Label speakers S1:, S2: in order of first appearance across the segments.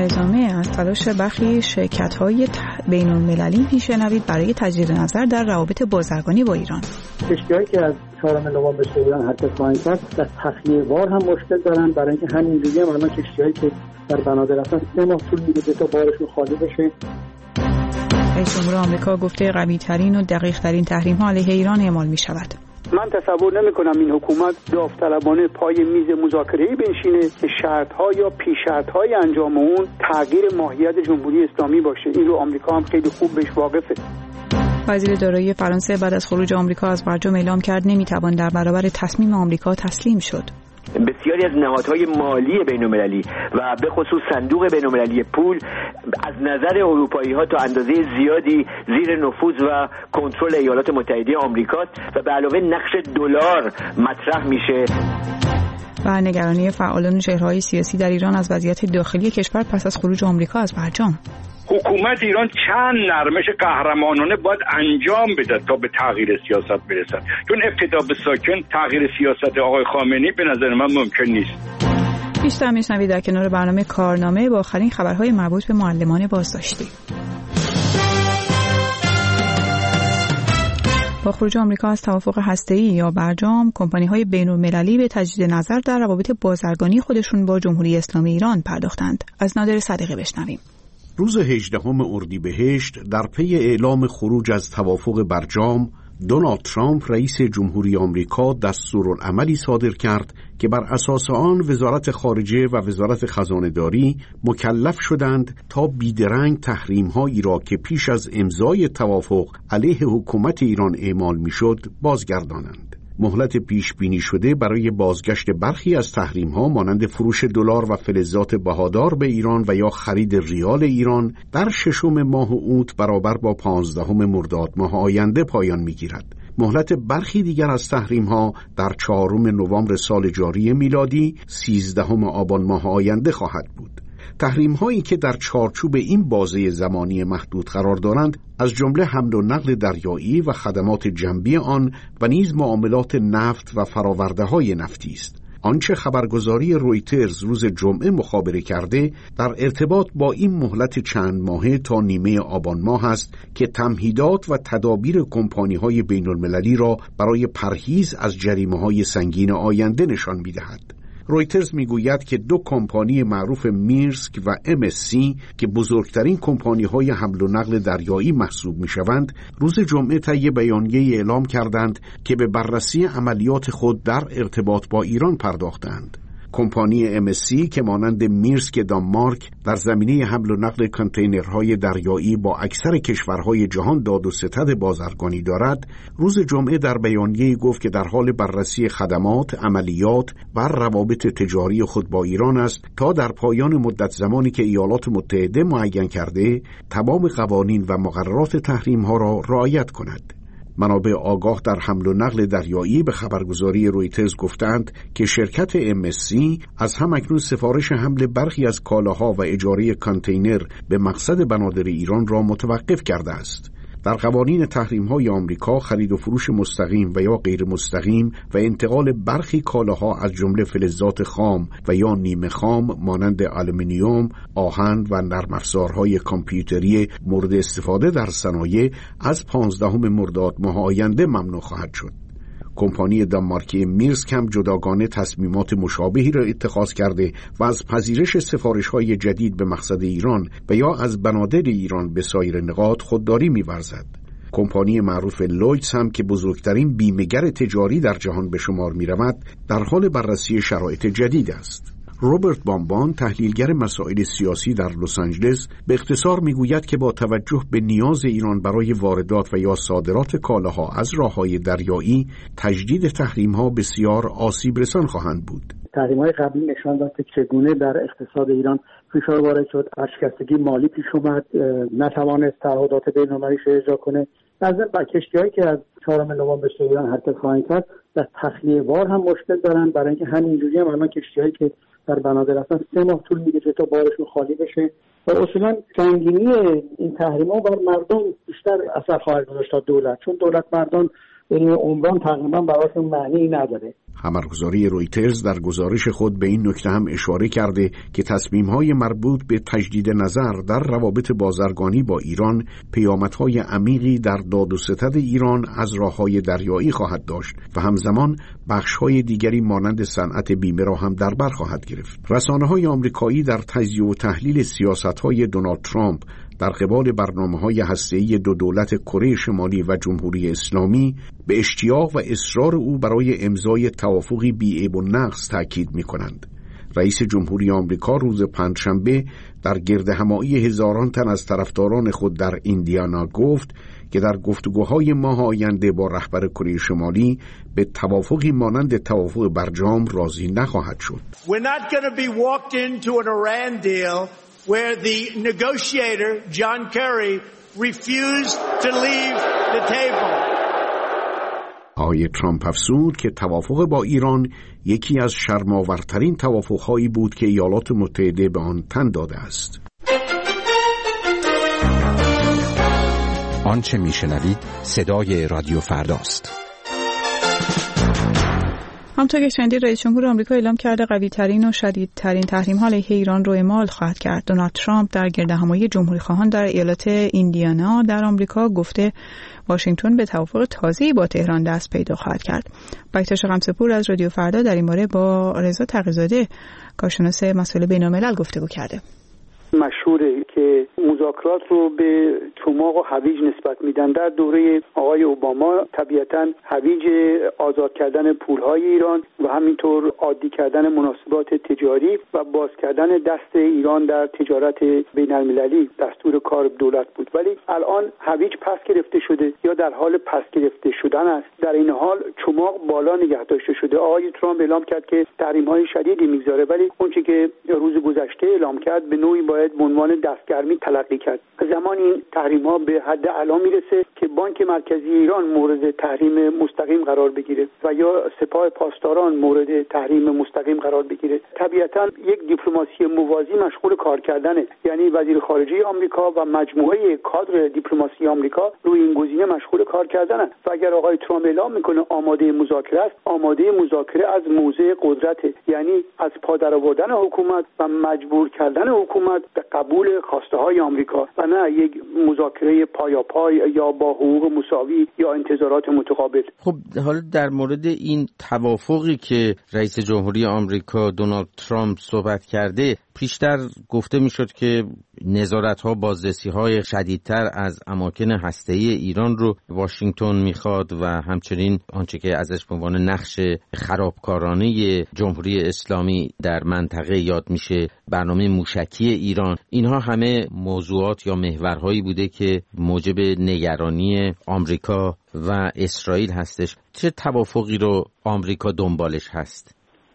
S1: در ادامه از تلاش برخی شرکت‌های بین‌المللی میشنوید برای تجدید نظر در روابط بازرگانی با ایران.
S2: کشتی‌هایی که از 4 نوامبر به ایران حرکت خواهند کرد در تخلیه‌وار هم مشکل دارن، برای اینکه همینجوری هم الان کشتی‌هایی که در بنادر هستن 3 ماه طول می‌کشه تا بارشون خالی بشه.
S1: رئیس جمهور آمریکا گفته قوی‌ترین و دقیق‌ترین تحریم‌ها علیه ایران اعمال می‌شود.
S3: من تصور نمی‌کنم این حکومت داوطلبانه پای میز مذاکره‌ای بنشینه که شرط‌ها یا پیش‌شرط‌های انجام اون تغییر ماهیت جمهوری اسلامی باشه. این رو آمریکا هم خیلی خوب بهش واقفه.
S1: وزیر دارایی فرانسه بعد از خروج آمریکا از برجام اعلام کرد نمی‌توان در برابر تصمیم آمریکا تسلیم شد.
S4: بسیاری از نهادهای مالی بین‌المللی و به خصوص صندوق بین‌المللی پول از نظر اروپایی‌ها تا اندازه زیادی زیر نفوذ و کنترل ایالات متحده آمریکا و به علاوه نقش دلار مطرح میشه.
S1: و نگرانی فعالان چهره‌های سیاسی در ایران از وضعیت داخلی کشور پس از خروج آمریکا از برجام.
S5: حکومت ایران چند نرمش قهرمانانه باید انجام بده تا به تغییر سیاست برسد، چون ابتدا به ساکن تغییر سیاست آقای خامنه‌ای به نظر من ممکن نیست.
S1: بیشتر میشنوید در کنار برنامه کارنامه با آخرین خبرهای مربوط به معلمان بازداشتی. با خروج آمریکا از توافق هسته‌ای یا برجام، کمپانی‌های بین‌المللی به تجدید نظر در روابط بازرگانی خودشون با جمهوری اسلامی ایران پرداختند. از نادر صدیقی بشنویم.
S6: روز 18 اردیبهشت در پی اعلام خروج از توافق برجام، دونالد ترامپ رئیس جمهوری آمریکا دستورالعملی صادر کرد که بر اساس آن وزارت خارجه و وزارت خزانه‌داری مکلف شدند تا بیدرنگ تحریم‌هایی را که پیش از امضای توافق علیه حکومت ایران اعمال می‌شد بازگردانند. مهلت پیش بینی شده برای بازگشت برخی از تحریم‌ها مانند فروش دلار و فلزات بهادار به ایران و یا خرید ریال ایران در 6 ماه اوت برابر با 15 مرداد ماه آینده پایان می‌گیرد. مهلت برخی دیگر از تحریم‌ها در 4 نوامبر سال جاری میلادی 13 آبان ماه آینده خواهد بود. تحریم هایی که در چارچوب این بازه زمانی محدود قرار دارند از جمله حمل و نقل دریایی و خدمات جنبی آن و نیز معاملات نفت و فراورده های نفتی است. آنچه خبرگزاری رویترز روز جمعه مخابره کرده در ارتباط با این مهلت چند ماهه تا نیمه آبان ماه است که تمهیدات و تدابیر کمپانی‌های بین‌المللی را برای پرهیز از جریمه‌های سنگین آینده نشان می‌دهد. رویترز میگوید که 2 کمپانی معروف میرسک و MSC که بزرگترین کمپانی‌های حمل و نقل دریایی محسوب می‌شوند، روز جمعه طی بیانیه‌ای اعلام کردند که به بررسی عملیات خود در ارتباط با ایران پرداختند. کمپانی MSC که مانند میرسک دانمارک در زمینه حمل و نقل کانتینرهای دریایی با اکثر کشورهای جهان داد و ستد بازرگانی دارد، روز جمعه در بیانیه‌ای گفت که در حال بررسی خدمات، عملیات و روابط تجاری خود با ایران است تا در پایان مدت زمانی که ایالات متحده معین کرده تمام قوانین و مقررات تحریم‌ها را رعایت کند. منابع آگاه در حمل و نقل دریایی به خبرگزاری رویترز گفتند که شرکت MSC از همکنون سفارش حمل برخی از کالاها و اجاره کانتینر به مقصد بنادر ایران را متوقف کرده است. در قوانین تحریم‌های آمریکا خرید و فروش مستقیم و یا غیر مستقیم و انتقال برخی کالاها از جمله فلزات خام و یا نیمه خام مانند آلومینیوم، آهن و نرم افزارهای کامپیوتری مورد استفاده در صنایع از 15 مرداد ماه آینده ممنوع خواهد شد. کمپانی دانمارکی میرسک هم جداگانه تصمیمات مشابهی را اتخاذ کرده و از پذیرش سفارش‌های جدید به مقصد ایران و یا از بنادر ایران به سایر نقاط خودداری می‌ورزد. کمپانی معروف لویدز هم که بزرگترین بیمه‌گر تجاری در جهان به شمار می‌رود، در حال بررسی شرایط جدید است. روبرت بامبان، تحلیلگر مسائل سیاسی در لس آنجلس، به اختصار میگوید که با توجه به نیاز ایران برای واردات و یا صادرات کالاها از راه‌های دریایی، تجدید تحریم‌ها بسیار آسیب رسان خواهند بود.
S2: تحریم‌های قبلی نشان داد که چگونه در اقتصاد ایران فشار وارد شد، اشکستگی مالی پیش اومد، نتوانست تعهدات بین‌المللی را اجرا کنه. از با کشتی‌هایی که از 4 نوامبر به ایران حرکت خواهند کرد، در تخلیه‌وار هم مشکل دارن، برای اینکه همینجوری هم الان کشتی‌هایی که در بنادر هستن 3 ماه طول می‌کشه تا بارشون خالی بشه و اصولا سنگینی این تحریم‌ها بر مردم بیشتر اثر خواهد گذاشت تا دولت، چون دولت مردان عمران تقریبا براشون معنی نداره.
S6: خبرگزاری رویترز در گزارش خود به این نکته هم اشاره کرده که تصمیم‌های مربوط به تجدید نظر در روابط بازرگانی با ایران پیامدهای عمیقی در داد و ستد ایران از راه‌های دریایی خواهد داشت و همزمان بخش‌های دیگری مانند صنعت بیمه را هم در بر خواهد گرفت. رسانه‌های آمریکایی در تجزیه و تحلیل سیاست‌های دونالد ترامپ در قبال برنامه‌های هسته‌ای دو دولت کره شمالی و جمهوری اسلامی به اشتیاق و اصرار او برای امضای توافقی بی‌عیب و نقص تاکید می‌کنند. رئیس جمهوری آمریکا روز پنجشنبه در گردهمایی هزاران تن از طرفداران خود در ایندیانا گفت که در گفتگوهای ماه آینده با رهبر کره شمالی به توافقی مانند توافق برجام راضی نخواهد شد.
S7: We're not going to be walked into an Iran deal where the negotiator John Kerry refused to leave the table.
S6: آقای ترامپ افزود که توافق با ایران یکی از شرم‌آورترین توافق‌هایی بود که ایالات متحده به آن تن داده است.
S8: آنچه میشنوید صدای رادیو فرداست.
S1: همونطور که شنیدید رئیس جمهور آمریکا اعلام کرده قوی‌ترین و شدیدترین تحریم‌ها علیه ایران رو اعمال خواهد کرد. دونالد ترامپ در گردهمایی جمهوری‌خواهان در ایالت ایندیانا در آمریکا گفته واشنگتن به توافق تازه‌ای با تهران دست پیدا خواهد کرد. بکتاش قمصه‌پور از رادیو فردا در این باره با رضا تقی‌زاده کارشناس مسائل بین‌الملل گفتگو کرده.
S3: مشهوره که مذاکرات رو به چماق و هویج نسبت میدن. در دوره آقای اوباما طبیعتاً هویج آزاد کردن پولهای ایران و همینطور عادی کردن مناسبات تجاری و باز کردن دست ایران در تجارت بین المللی دستور کار دولت بود، ولی الان هویج پس گرفته شده یا در حال پس گرفته شدن است. در این حال چماق بالا نگه داشته شده. آقای ترامپ اعلام کرد که تحریم‌های شدیدی میگذاره، ولی اونچه که روز گذشته اعلام کرد به نوعی باید به عنوان دستگرمی تلقی کرد. زمان این تحریم‌ها به حد اعلا میرسه که بانک مرکزی ایران مورد تحریم مستقیم قرار بگیره و یا سپاه پاسداران مورد تحریم مستقیم قرار بگیره. طبیعتاً یک دیپلماسی موازی مشغول کار کردنه، یعنی وزیر خارجه آمریکا و مجموعه کادر دیپلماسی آمریکا روی این گزینه مشغول کار کردنن و اگر آقای ترامپ اعلام میکنه آماده مذاکره است، آماده مذاکره از موضع قدرت، یعنی از پا درآوردن حکومت و مجبور کردن حکومت به قبول خواسته های آمریکا و نه یک مذاکره پایاپای یا با حقوق مساوی یا انتظارات متقابل.
S9: خب حالا در مورد این توافقی که رئیس جمهوری آمریکا دونالد ترامپ صحبت کرده، پیشتر گفته میشد که نظارت‌ها بازرسی‌های شدیدتر از اماکن هسته‌ای ایران رو واشنگتن میخواد و همچنین آنچه که ازش به عنوان نقش خرابکارانه جمهوری اسلامی در منطقه یاد میشه برنامه موشکی ایران، اینها همه موضوعات یا محورهایی بوده که موجب نگرانی آمریکا و اسرائیل هستش. چه توافقی رو آمریکا دنبالش هست؟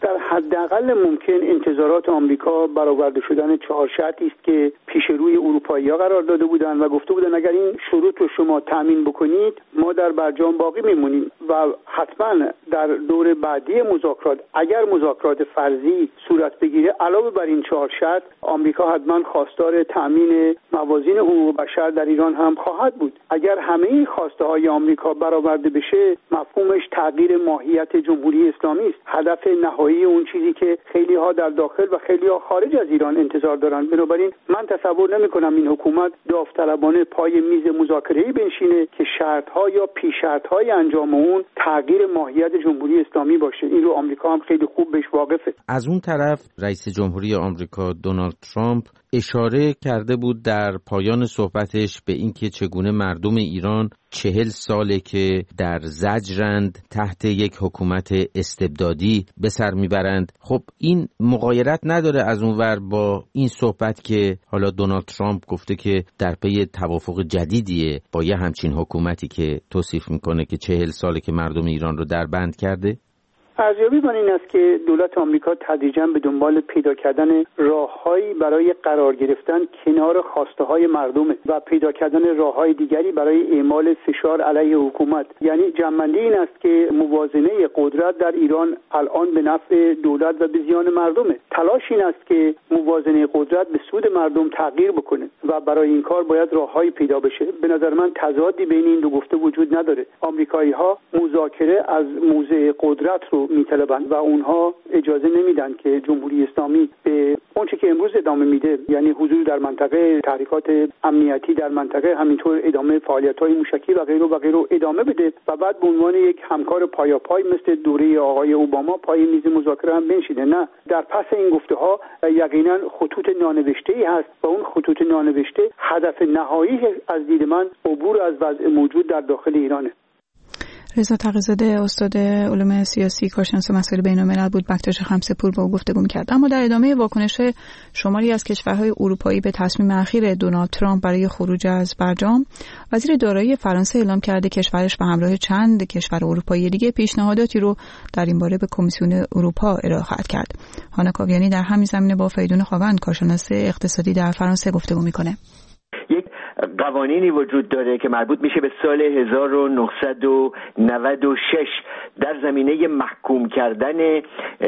S3: حداقل ممکن انتظارات آمریکا برآورده شدن 4 شرطی است که پیش روی اروپایی‌ها قرار داده بودند و گفته بودند اگر این شروط رو شما تامین بکنید ما در برجام باقی میمونیم و حتما در دور بعدی مذاکرات اگر مذاکرات فرضی صورت بگیره علاوه بر این 4 شرط آمریکا حتما خواستار تامین موازین حقوق بشر در ایران هم خواهد بود. اگر همه این خواسته های آمریکا برآورده بشه مفهومش تغییر ماهیت جمهوری اسلامی است، هدف نهایی اون چیزی که خیلی ها در داخل و خیلی ها خارج از ایران انتظار دارن. بنابراین من تصور نمی کنم این حکومت داوطلبانه پای میز مذاکره‌ای بنشینه که شرط‌ها یا پیش شرط‌های انجام اون تغییر ماهیت جمهوری اسلامی باشه. این رو آمریکا هم خیلی خوب بهش واقفه.
S9: از اون طرف رئیس جمهوری آمریکا دونالد ترامپ اشاره کرده بود در پایان صحبتش به اینکه چگونه مردم ایران 40 ساله که در زجرند تحت یک حکومت استبدادی به سر میبرند. خب این مغایرت نداره از اونور با این صحبت که حالا دونالد ترامپ گفته که در پی توافق جدیدیه با یه همچین حکومتی که توصیف میکنه که 40 ساله که مردم ایران رو در بند کرده؟
S3: ارزیابی من این است که دولت آمریکا تدریجاً به دنبال پیدا کردن راههایی برای قرار گرفتن کنار خواسته‌های مردم و پیدا کردن راههای دیگری برای اعمال فشار علیه حکومت. یعنی جمع‌بندی این است که موازنه قدرت در ایران الان به نفع دولت و به زیان مردمه. تلاش این است که موازنه قدرت به سود مردم تغییر بکنه و برای این کار باید راههایی پیدا بشه. به نظر من تضادی بین این دو گفته وجود نداره. آمریکایی‌ها مذاکره از موضع قدرت رو رو میطلبند و اونها اجازه نمیدن که جمهوری اسلامی به اونچه که امروز ادامه میده، یعنی حضور در منطقه، تحریکات امنیتی در منطقه، همینطور ادامه فعالیت‌های موشکی و غیره ادامه بده و بعد به عنوان یک همکار پایاپای مثل دوره آقای اوباما پای میز مذاکره هم بنشینه. نه، در پس این گفته‌ها یقینا خطوط نانوشته‌ای هست و اون خطوط نانوشته هدف نهایی از دید من عبور از وضع موجود در داخل ایرانه.
S1: رضا تقی‌زاده، استاد علوم سیاسی، کارشناس مسائل بین‌الملل بود، بکتاش خمسه‌پور با او گفتگو می‌کرد. اما در ادامه واکنش شماری از کشورهای اروپایی به تصمیم اخیر دونالد ترامپ برای خروج از برجام، وزیر دارایی فرانسه اعلام کرده کشورش به همراه چند کشور اروپایی دیگه پیشنهاداتی رو در این باره به کمیسیون اروپا ارائه خواهد کرد. هانا کاویانی در همین زمینه با فریدون خاوند، کارشناس اقتصادی در فرانسه، گفتگو می‌کنه.
S4: یک قوانینی وجود داره که مربوط میشه به سال 1996 در زمینه محکوم کردن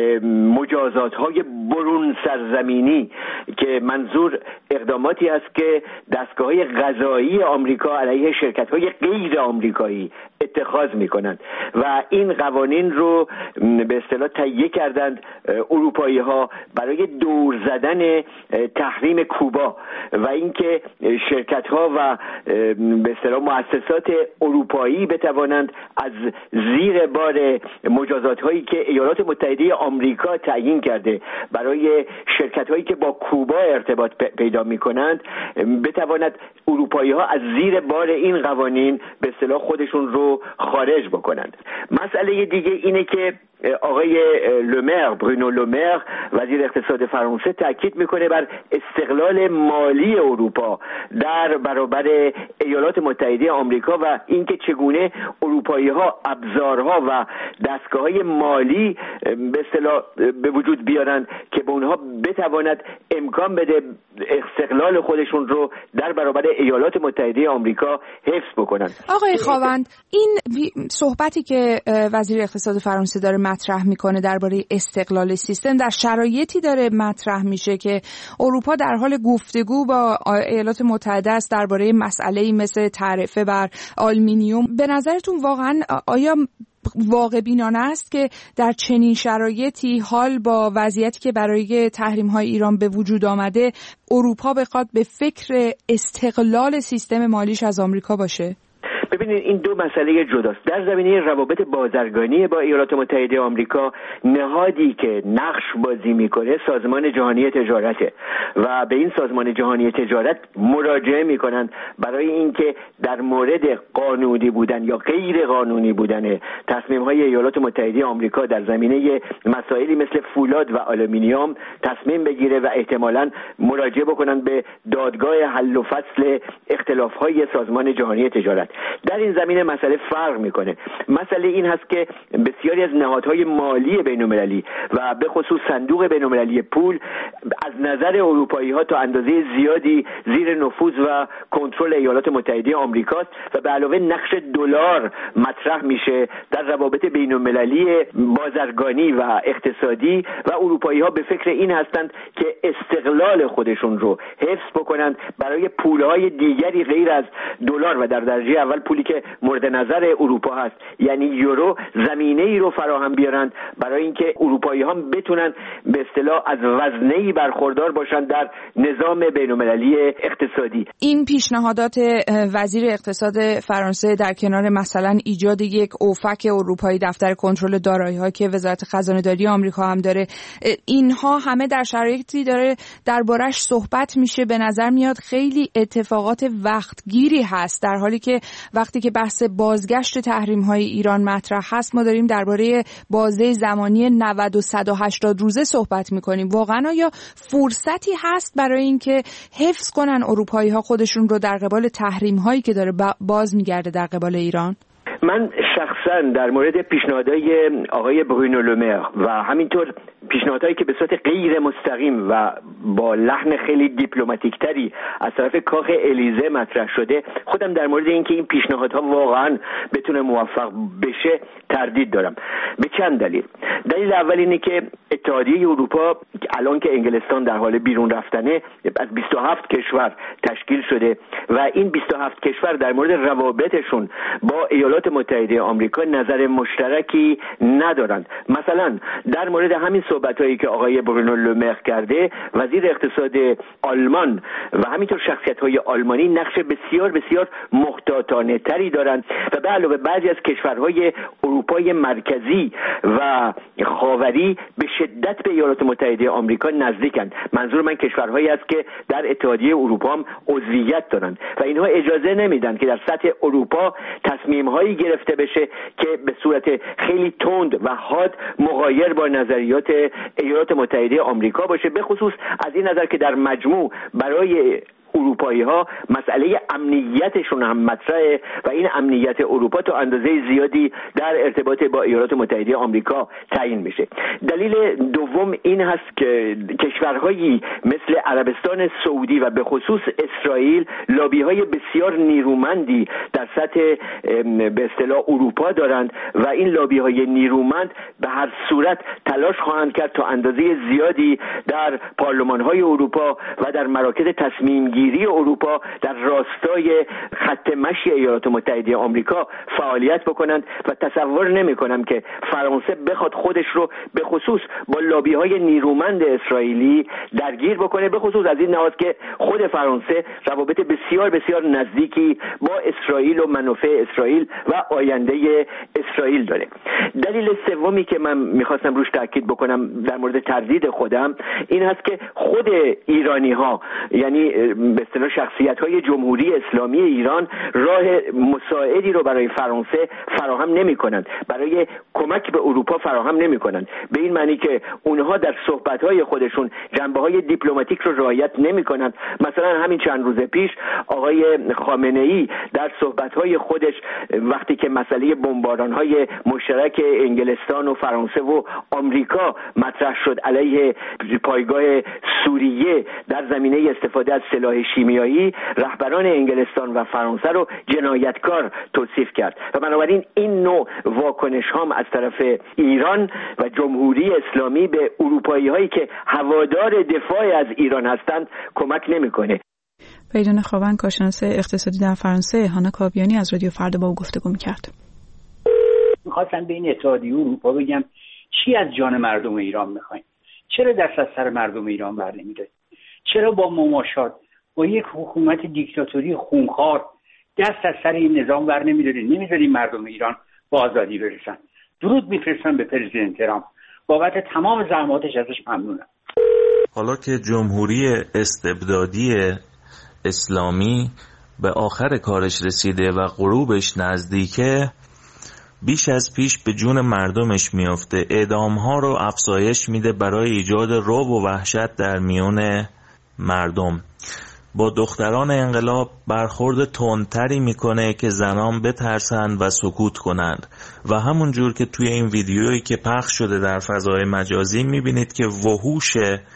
S4: مجازات‌های برون سرزمینی که منظور اقداماتی است که دستگاه‌های قضایی آمریکا علیه شرکت‌های غیر آمریکایی اتخاذ می‌کنند و این قوانین رو به اصطلاح تهیه کردند اروپایی‌ها برای دور زدن تحریم کوبا و اینکه شرکت‌ها و به اصطلاح مؤسسات اروپایی بتوانند از زیر بار مجازات‌هایی که ایالات متحده آمریکا تعیین کرده برای شرکت‌هایی که با کوبا ارتباط پیدا می‌کنند بتواند اروپایی‌ها از زیر بار این قوانین به اصطلاح خودشون رو خارج بکنند. مسئله دیگه اینه که آقای لومر، برونو لومر، وزیر اقتصاد فرانسه تاکید میکنه بر استقلال مالی اروپا در برابر ایالات متحده آمریکا و اینکه چگونه اروپایی‌ها ابزارها و دستگاه‌های مالی به اصطلاح به وجود بیارند که به اونها بتواند امکان بده استقلال خودشون رو در برابر ایالات متحده آمریکا حفظ بکنند.
S10: آقای خاوند، این صحبتی که وزیر اقتصاد فرانسه داره مطرح میکنه درباره استقلال سیستم در شرایطی داره مطرح میشه که اروپا در حال گفتگو با ایالات متحده است درباره مسئله‌ای مثل تعرفه بر آلومینیوم. به نظرتون واقعا آیا واقع بینانه است که در چنین شرایطی حال با وضعیتی که برای تحریم‌های ایران به وجود آمده اروپا بخواد به فکر استقلال سیستم مالیش از آمریکا باشه؟
S4: ببینید این دو مسئله جداست. در زمینه روابط بازرگانی با ایالات متحده آمریکا نهادی که نقش بازی میکنه سازمان جهانی تجارته و به این سازمان جهانی تجارت مراجعه میکنند برای اینکه در مورد قانونی بودن یا غیر قانونی بودن تصمیم‌های ایالات متحده آمریکا در زمینه مسائلی مثل فولاد و آلومینیوم تصمیم بگیره و احتمالاً مراجعه بکنند به دادگاه حل و فصل اختلاف‌های سازمان جهانی تجارت. در این زمینه مسئله فرق میکنه. مسئله این هست که بسیاری از نهادهای مالی بین‌المللی و به خصوص صندوق بین‌المللی پول از نظر اروپایی‌ها تا اندازه زیادی زیر نفوذ و کنترل ایالات متحده آمریکاست و به علاوه نقش دلار مطرح میشه در روابط بین‌المللی بازرگانی و اقتصادی و اروپایی‌ها به فکر این هستند که استقلال خودشون رو حفظ بکنند برای پول‌های دیگری غیر از دلار و در درجه اول پولی که مورد نظر اروپا هست یعنی یورو زمینه ای رو فراهم بیارند برای اینکه اروپایی‌ها بتونن به اصطلاح از وزنه‌ای برخوردار باشند در نظام بین‌المللی اقتصادی.
S10: این پیشنهادات وزیر اقتصاد فرانسه در کنار مثلا ایجاد یک اوفک اروپایی، دفتر کنترل دارایی‌ها که وزارت خزانه‌داری آمریکا هم داره، اینها همه در شرایطی داره دربارش صحبت میشه به نظر میاد خیلی اتفاقات وقتگیری هست، در حالی که وقتی که بحث بازگشت تحریم‌های ایران مطرح هست ما داریم درباره بازه زمانی 90 و 180 روزه صحبت می‌کنیم. واقعا آیا فرصتی هست برای اینکه حفظ کنن اروپایی‌ها خودشون رو در قبال تحریم‌هایی که داره باز می‌گرده در قبال ایران؟
S4: من شخصا در مورد پیشنهادهای آقای برونو لومر و همینطور پیشنهادهایی که به صورت غیر مستقیم و با لحن خیلی دیپلماتیک تری از طرف کاخ الیزه مطرح شده، خودم در مورد اینکه این پیشنهادها واقعا بتونه موفق بشه تردید دارم. به چند دلیل. دلیل اول اینه که اتحادیه اروپا الان که انگلستان در حال بیرون رفتنه از 27 کشور تشکیل شده و این 27 کشور در مورد روابطشون با ایالات متحده آمریکا نظر مشترکی ندارند. مثلا در مورد همین صحبت‌هایی که آقای برونو لومر کرده، وزیر اقتصاد آلمان و همینطور شخصیت‌های آلمانی نقش بسیار بسیار محتاطانه تری دارند و به علاوه بعضی از کشورهای اروپای مرکزی و خاوری به شدت به ایالات متحده آمریکا نزدیکند. منظور من کشورهایی است که در اتحادیه اروپا هم عضویت دارند و اینها اجازه نمیدن که در سطح اروپا تصمیم‌هایی گرفته بشه که به صورت خیلی تند و حاد مغایر با نظریات ایالات متحده آمریکا باشه، به خصوص از این نظر که در مجموع برای اروپایی ها مسئله امنیتشون هم مطرحه و این امنیت اروپا تا اندازه زیادی در ارتباط با ایالات متحده آمریکا تعیین میشه. دلیل دوم این هست که کشورهایی مثل عربستان سعودی و به خصوص اسرائیل لابی های بسیار نیرومندی در سطح به اصطلاح اروپا دارند و این لابی های نیرومند به هر صورت تلاش خواهند کرد تا اندازه زیادی در پارلمان های اروپا و در مراکز تصمیم گیری اروپا در راستای خط مشی ایالات متحده آمریکا فعالیت بکنند و تصور نمی کنم که فرانسه بخواد خودش رو به خصوص با لابی های نیرومند اسرائیلی درگیر بکنه، به خصوص از این لحاظ که خود فرانسه روابط بسیار بسیار نزدیکی با اسرائیل و منافع اسرائیل و آینده اسرائیل داره. دلیل سومی که من میخواستم روش تاکید بکنم در مورد تردید خودم این هست که خود ایرانی ها، یعنی به اصطلاح شخصیت‌های جمهوری اسلامی ایران، راه مساعدی رو برای فرانسه فراهم نمی‌کنند، برای کمک به اروپا فراهم نمی‌کنند، به این معنی که اونها در صحبت‌های خودشون جنبه‌های دیپلماتیک رو رعایت نمی‌کنند. مثلا همین چند روز پیش آقای خامنه‌ای در صحبت‌های خودش وقتی که مسئله بمباران‌های مشترک انگلستان و فرانسه و آمریکا مطرح شد علیه پایگاه سوریه در زمینه استفاده از سلاح شیمیایی، رهبران انگلستان و فرانسه رو جنایتکار توصیف کرد و بنابراین این نوع واکنش هم از طرف ایران و جمهوری اسلامی به اروپایی هایی که هوادار دفاع از ایران هستند کمک نمیکنه.
S1: پیدان خوابن، کارشناس اقتصادی در فرانسه، هانا کابیانی از رادیو فردا با او گفتگو می‌کرد.
S11: می‌خواستم به این اتحادیه اروپا بگم چی از جان مردم ایران می‌خواید؟ چرا دست از سر مردم ایران بر نمی‌دارید؟ چرا با مماشات با یک حکومت دیکتاتوری خونخوار دست از سر این نظام بر نمی‌دارید مردم ایران با آزادی برسن؟ درود می‌فرستم به پرزیدنت ترامپ، بابت تمام زحماتش ازش ممنونم.
S12: حالا که جمهوری استبدادی اسلامی به آخر کارش رسیده و غروبش نزدیکه، بیش از پیش به جون مردمش میفته، اعدام‌ها رو افزایش میده برای ایجاد رعب و وحشت در میون مردم. با دختران انقلاب برخورد تندتری میکنه که زنان بترسند و سکوت کنند و همون جور که توی این ویدیویی که پخش شده در فضای مجازی میبینید که وحوش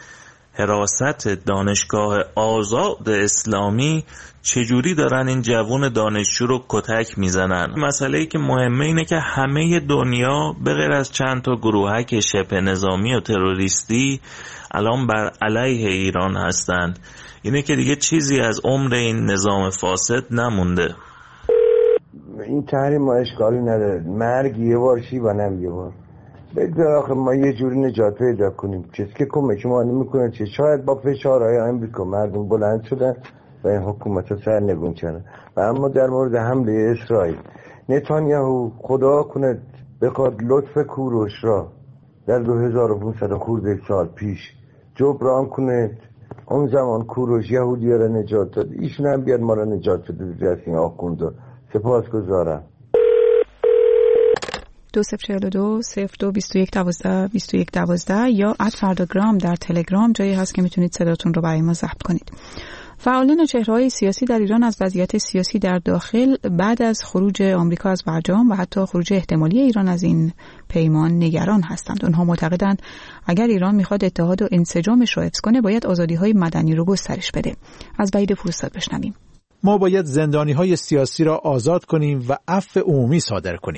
S12: حراست دانشگاه آزاد اسلامی چجوری دارن این جوون دانشجو رو کتک میزنن. مسئله‌ای که مهمه اینه که همه دنیا به غیر از چند تا گروهک شبه نظامی و تروریستی الان بر علیه ایران هستند. اینه که دیگه چیزی از عمر این نظام فاسد نمونده.
S13: این تحریم ما اشکالی نداره، مرگ یه بار شیبانم یه بار. بگذار آخه ما یه جوری نجات پیدا کنیم. کسی که کمک ما نمیکنه چه؟ شاید با فشارهای آمریکا مردم بلند شدن و این حکومت رو سرنگون کردن. و اما در مورد حمله اسرائیل، نتانیاهو خدا کنه بخواد لطف کوروش را در 2500 خورده سال پیش جبران کنه. اون زمان کوروش یهودی‌ها را نجات داد، ایشون هم بیاد ما را نجات بده از این آخوندا. سپاسگزارم.
S1: 2042 02 21 12 21 12 یا @فرداگرام در تلگرام جایی هست که میتونید صداتون رو برای ما ضبط کنید. فعالان و چهره‌های سیاسی در ایران از وضعیت سیاسی در داخل بعد از خروج آمریکا از برجام و حتی خروج احتمالی ایران از این پیمان نگران هستند. آنها معتقدند اگر ایران میخواد اتحاد و انسجامش رو حفظ کنه باید آزادی‌های مدنی رو گسترش بده. از وحید فرستاد بشنویم.
S14: ما باید زندانی‌های سیاسی را آزاد کنیم و عفو عمومی صادر کنیم.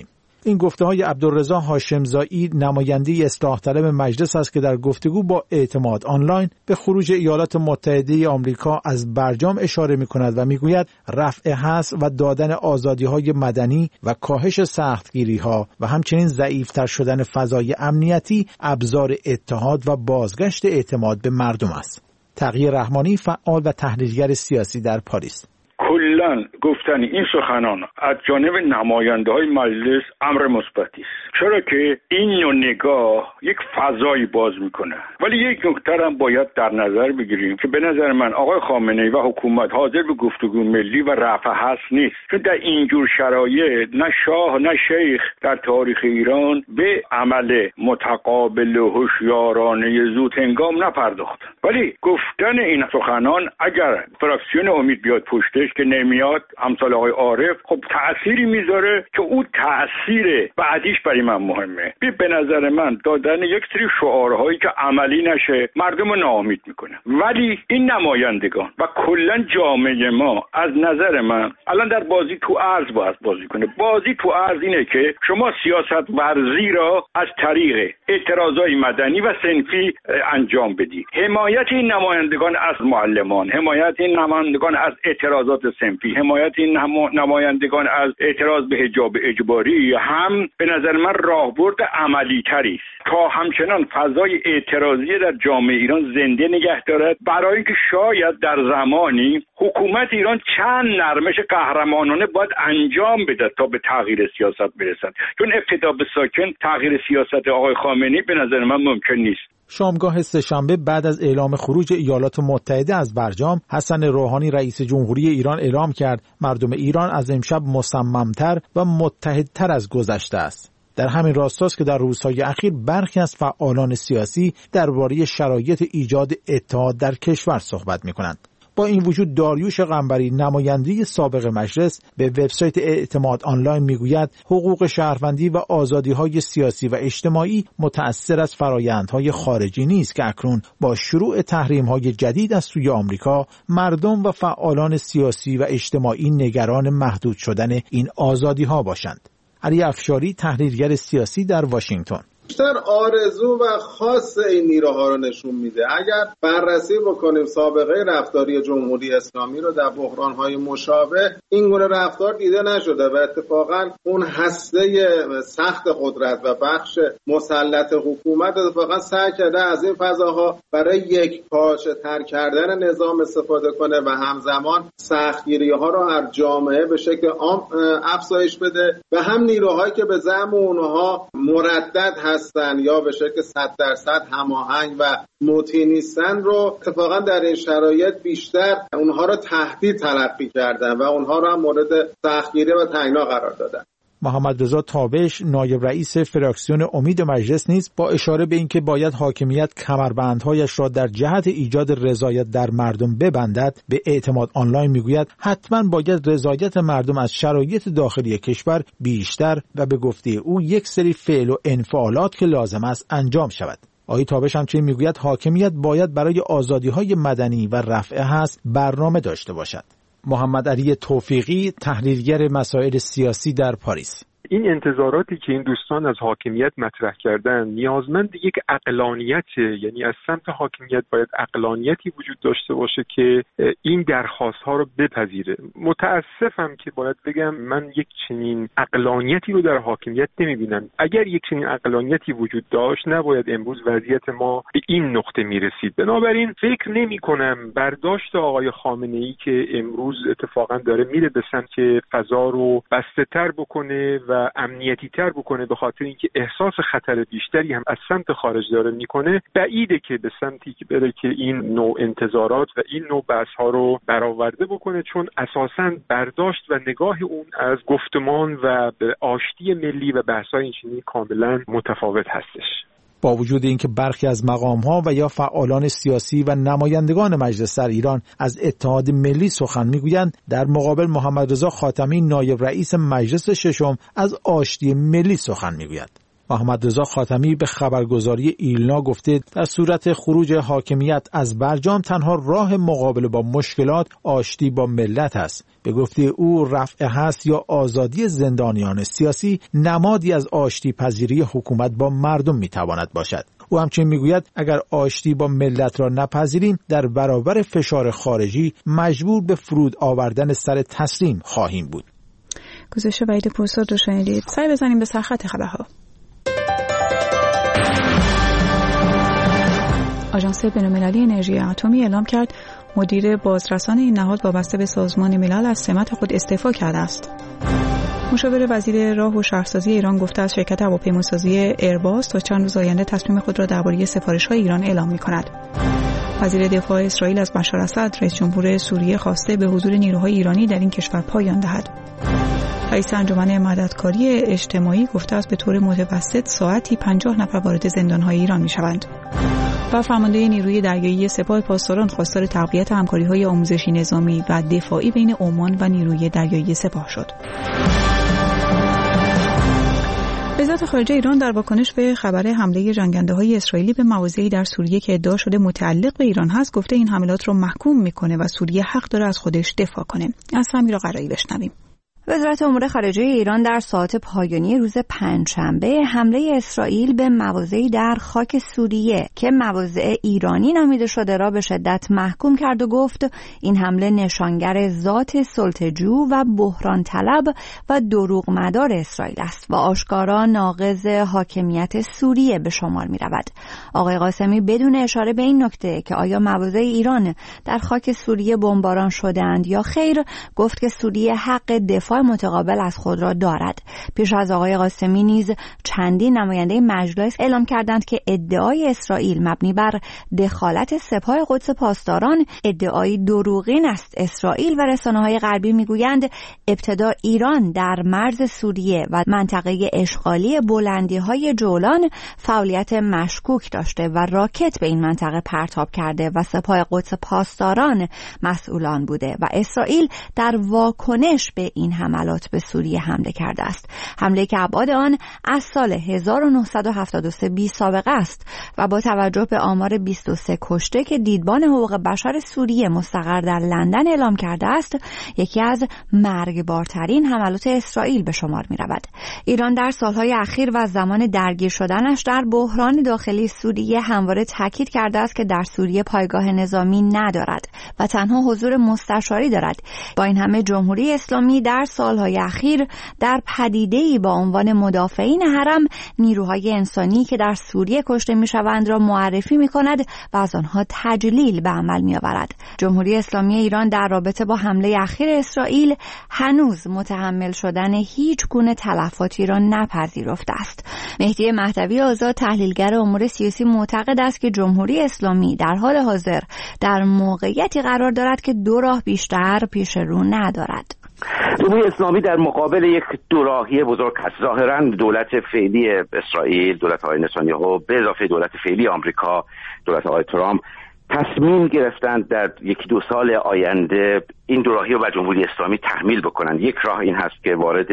S14: این گفته‌های عبدالرضا هاشمزایی نماینده اصلاح طلب مجلس است که در گفتگو با اعتماد آنلاین به خروج ایالات متحده آمریکا از برجام اشاره می‌کند و می‌گوید رفع حصر و دادن آزادی‌های مدنی و کاهش سختگیری‌ها و همچنین ضعیف‌تر شدن فضای امنیتی ابزار اتحاد و بازگشت اعتماد به مردم است. تقی رحمانی، فعال و تحلیلگر سیاسی در پاریس:
S5: کلاً گفتن این سخنان از جانب نماینده‌های مجلس امر مثبتی است، چرا که این نوع نگاه یک فضایی باز میکنه. ولی یک نکته هم باید در نظر بگیریم که به نظر من آقای خامنه‌ای و حکومت حاضر به گفتگو ملی و رفع حصر نیست، چون در اینجور شرایط نه شاه نه شیخ در تاریخ ایران به عمل متقابل و هوشیارانه زود هنگام نپرداختن. ولی گفتن این سخنان اگر فراکسیون امید بیاد پشتش که نمیاد، امثال آقای عارف، خب تأثیری میذاره که اون تأثیر بعدیش برای من مهمه. به نظر من دادن یک سری شعارهایی که عملی نشه مردم رو ناامید میکنه. ولی این نمایندگان و کلا جامعه ما از نظر من الان در بازی تو ارز باید بازی کنه. بازی تو ارز اینه که شما سیاست ورزی را از طریق اعتراضای مدنی و صنفی انجام بدی. حمایت این نمایندگان از معلمان، حمایت این نمایندگان از اعتراضات صنفی، حمایت این نمایندگان از اعتراض به حجاب اجباری هم به نظر من راهبرد عملی تری است تا همچنان فضای اعتراضی در جامعه ایران زنده نگه دارد، برای اینکه شاید در زمانی حکومت ایران چند نرمش قهرمانانه باید انجام بده تا به تغییر سیاست برسد، چون ابتدا به ساکن تغییر سیاست آقای خامنه‌ای به نظر من ممکن نیست.
S14: شامگاه سه‌شنبه بعد از اعلام خروج ایالات متحده از برجام، حسن روحانی رئیس جمهوری ایران اعلام کرد مردم ایران از امشب مصممتر و متحدتر از گذشته است. در همین راستاست که در روزهای اخیر برخی از فعالان سیاسی درباره شرایط ایجاد اتحاد در کشور صحبت می‌کنند. با این وجود داریوش قنبری نماینده سابق مجلس به وبسایت اعتماد آنلاین میگوید حقوق شهروندی و آزادی‌های سیاسی و اجتماعی متأثر از فرآیندهای خارجی نیست که اکنون با شروع تحریم‌های جدید از سوی آمریکا مردم و فعالان سیاسی و اجتماعی نگران محدود شدن این آزادی‌ها باشند. علی افشاری، تحلیلگر سیاسی در واشنگتن:
S15: بیشتر آرزو و خاص این نیروها رو نشون میده. اگر بررسی بکنیم سابقه رفتاری جمهوری اسلامی رو در بحران‌های مشابه، این گونه رفتار دیده نشده و اتفاقا اون هسته سخت قدرت و بخش مسلط حکومت اتفاقا سعی کرده از این فضاها برای یک پارچه تر کردن نظام استفاده کنه و همزمان سختگیری‌ها رو از جامعه به شکل عام افزایش بده و هم نیروهایی که به زعم اونها مردد هستن یا به شکل 100% هماهنگ و مطیع نیستن رو اتفاقا در این شرایط بیشتر اونها رو تهدید تلقی کردن و اونها رو هم مورد سختگیری و تنگنا قرار دادن.
S14: محمد رضا تابش، نایب رئیس فراکسیون امید مجلس نیز با اشاره به اینکه باید حاکمیت کمربندهایش را در جهت ایجاد رضایت در مردم ببندد، به اعتماد آنلاین میگوید حتما باید رضایت مردم از شرایط داخلی کشور بیشتر و به گفته او یک سری فعل و انفعالات که لازم است انجام شود. آقای تابش همچنین میگوید حاکمیت باید برای آزادی‌های مدنی و رفع حصر برنامه داشته باشد. محمد علی توفیقی، تحلیلگر مسائل سیاسی در پاریس:
S16: این انتظاراتی که این دوستان از حاکمیت مطرح کردن نیازمند یک عقلانیت، یعنی از سمت حاکمیت باید عقلانیتی وجود داشته باشه که این درخواست ها رو بپذیره. متاسفم که باید بگم من یک چنین عقلانیتی رو در حاکمیت نمیبینم. اگر یک چنین عقلانیتی وجود داشت نباید امروز وضعیت ما به این نقطه میرسید. بنابراین فکر نمی کنم برداشت آقای خامنه‌ای که امروز اتفاقا داره میره به سمت فضا رو بسته تر بکنه و امنیتی تر بکنه به خاطر اینکه احساس خطر بیشتری هم از سمت خارج داره میکنه، بعیده که به سمتی که بره که این نوع انتظارات و این نوع بحث ها رو برآورده بکنه، چون اساساً برداشت و نگاه اون از گفتمان و به آشتی ملی و بحث های اینچنینی کاملا متفاوت هستش.
S14: با وجود اینکه برخی از مقام‌ها و یا فعالان سیاسی و نمایندگان مجلس در ایران از اتحاد ملی سخن می‌گویند، در مقابل محمد رضا خاتمی نایب رئیس مجلس ششم از آشتی ملی سخن می‌گوید. محمد رضا خاتمی به خبرگزاری ایلنا گفته در صورت خروج حاکمیت از برجام تنها راه مقابله با مشکلات آشتی با ملت است. به گفته او رفع حصر یا آزادی زندانیان سیاسی نمادی از آشتی پذیری حکومت با مردم میتواند باشد. او همچنین میگوید اگر آشتی با ملت را نپذیریم در برابر فشار خارجی مجبور به فرود آوردن سر تسلیم خواهیم بود.
S1: گزارش وحید پورساد رو شنیدید. سعی بزنیم به سرخط خبرها. آژانس بین‌المللی انرژی اتمی اعلام کرد مدیر بازرسان این نهاد وابسته به سازمان ملل از سمت خود استعفا کرده است. مشاور وزیر راه و شهرسازی ایران گفته است شرکت هواپیماسازی ایرباس تا چند روز آینده تصمیم خود را درباره سفارش‌های ایران اعلام می‌کند. وزیر دفاع اسرائیل از بشار اسد رئیس جمهور سوریه خواسته به حضور نیروهای ایرانی در این کشور پایان دهد. رئیس انجمن مددکاری اجتماعی گفته است به طور متوسط ساعتی 50 نفر وارد زندان‌های ایران می‌شوند. و فرمانده نیروی دریایی سپاه پاسداران خواستار تقویت همکاری‌های آموزشی نظامی و دفاعی بین عمان و نیروی دریایی سپاه شد. وزارت خارجه ایران در واکنش به خبر حمله جنگنده‌های اسرائیلی به مواضعی در سوریه که ادعا شده متعلق به ایران هست گفته این حملات را محکوم می‌کنه و سوریه حق داره از خودش دفاع کنه. از سمیرا قرایی بشنویم.
S17: وزارت امور خارجه ایران در ساعات پایانی روز پنجشنبه حمله اسرائیل به مواضعی در خاک سوریه که مواضع ایرانی نامیده شده را به شدت محکوم کرد و گفت این حمله نشانگر ذات سلطه‌جو و بحران طلب و دروغ مدار اسرائیل است و آشکارا ناقض حاکمیت سوریه به شمار می رود. آقای قاسمی بدون اشاره به این نکته که آیا مواضع ایران در خاک سوریه بمباران شده‌اند یا خیر گفت که سوریه حق دفاع متقابل از خود را دارد. پیش از آقای قاسمی نیز چندین نماینده مجلس اعلام کردند که ادعای اسرائیل مبنی بر دخالت سپاه قدس پاسداران ادعای دروغین است. اسرائیل و رسانه‌های غربی میگویند ابتدا ایران در مرز سوریه و منطقه اشغالی بلندی‌های جولان فعالیت مشکوک داشته و راکت به این منطقه پرتاب کرده و سپاه قدس پاسداران مسئولان بوده و اسرائیل در واکنش به این حملات به سوریه حمله کرده است. حمله که ابعاد آن از سال 1973 بی سابقه است و با توجه به آمار 23 کشته که دیدبان حقوق بشر سوریه مستقر در لندن اعلام کرده است، یکی از مرگبارترین حملات اسرائیل به شمار می رود. ایران در سالهای اخیر و زمان درگیر شدنش در بحران داخلی سوریه همواره تاکید کرده است که در سوریه پایگاه نظامی ندارد و تنها حضور مستشاری دارد. با این همه جمهوری اسلامی در سالهای اخیر در پدیده‌ای با عنوان مدافعین حرم نیروهای انسانی که در سوریه کشته می‌شوند را معرفی می‌کند و از آنها تجلیل به عمل می‌آورد. جمهوری اسلامی ایران در رابطه با حمله اخیر اسرائیل هنوز متحمل شدن هیچ گونه تلفاتی را نپذیرفته است. مهدی مهدوی آزاد تحلیلگر امور سیاسی معتقد است که جمهوری اسلامی در حال حاضر در موقعیتی قرار دارد که دو راه بیشتر پیش رو ندارد.
S18: جمهوری اسلامی در مقابل یک دوراهی بزرگ است. ظاهراً دولت فعلی اسرائیل، دولت آقای نتانیاهو به اضافه دولت فعلی آمریکا، دولت آقای ترامپ تصمیم گرفتند در یکی دو سال آینده این دوراهی رو بر جمهوری اسلامی تحمیل بکنند. یک راه این هست که وارد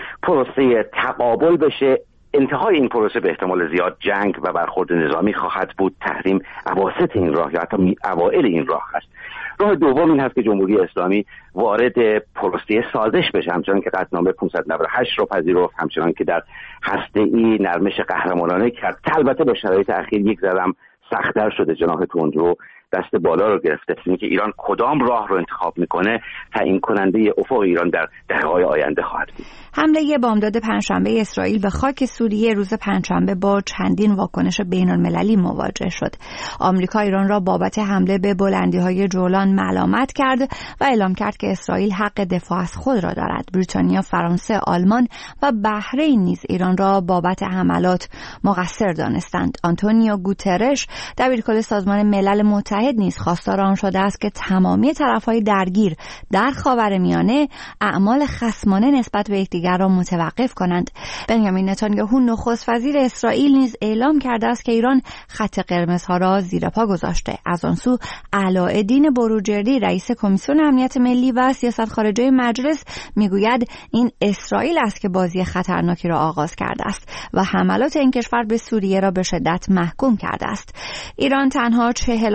S18: پروسه تقابل بشه. انتهای این پروسه به احتمال زیاد جنگ و برخورد نظامی خواهد بود. تحریم اواسط این راه یا حتی اوائل این راه است. راه دوم این هست که جمهوری اسلامی وارد پروسه سازش بشه، همچنان که قطعنامه 598 رو پذیرفت، همچنان که در هسته‌ای نرمش قهرمانانه کرد. البته با شرایط اخیر یک ذره سخت‌تر شده. جناح تندرو دست بالا رو گرفته. اینکه ایران کدام راه رو انتخاب میکنه تعیین کننده افق ایران در دهه‌های آینده خواهد بود.
S17: حمله بامداد پنجشنبه اسرائیل به خاک سوریه روز پنجشنبه با چندین واکنش بین‌المللی مواجه شد. آمریکا ایران را بابت حمله به بلندی‌های جولان ملامت کرد و اعلام کرد که اسرائیل حق دفاع از خود را دارد. بریتانیا، فرانسه، آلمان و بحرین نیز ایران را بابت حملات مقصر دانستند. آنتونیو گوترش دبیرکل سازمان ملل متحد متحد نیز خواستار آن شده است که تمامی طرف‌های درگیر در خاورمیانه اعمال خصمانه نسبت به یکدیگر را متوقف کنند. بنیامین نتانیاهو نخست وزیر اسرائیل نیز اعلام کرده است که ایران خط قرمزها را زیر پا گذاشته. از آن سو علاءالدین بروجردی رئیس کمیسیون امنیت ملی و سیاست خارجه مجلس میگوید این اسرائیل است که بازی خطرناکی را آغاز کرده است و حملات این کشور به سوریه را به شدت محکوم کرده است. ایران تنها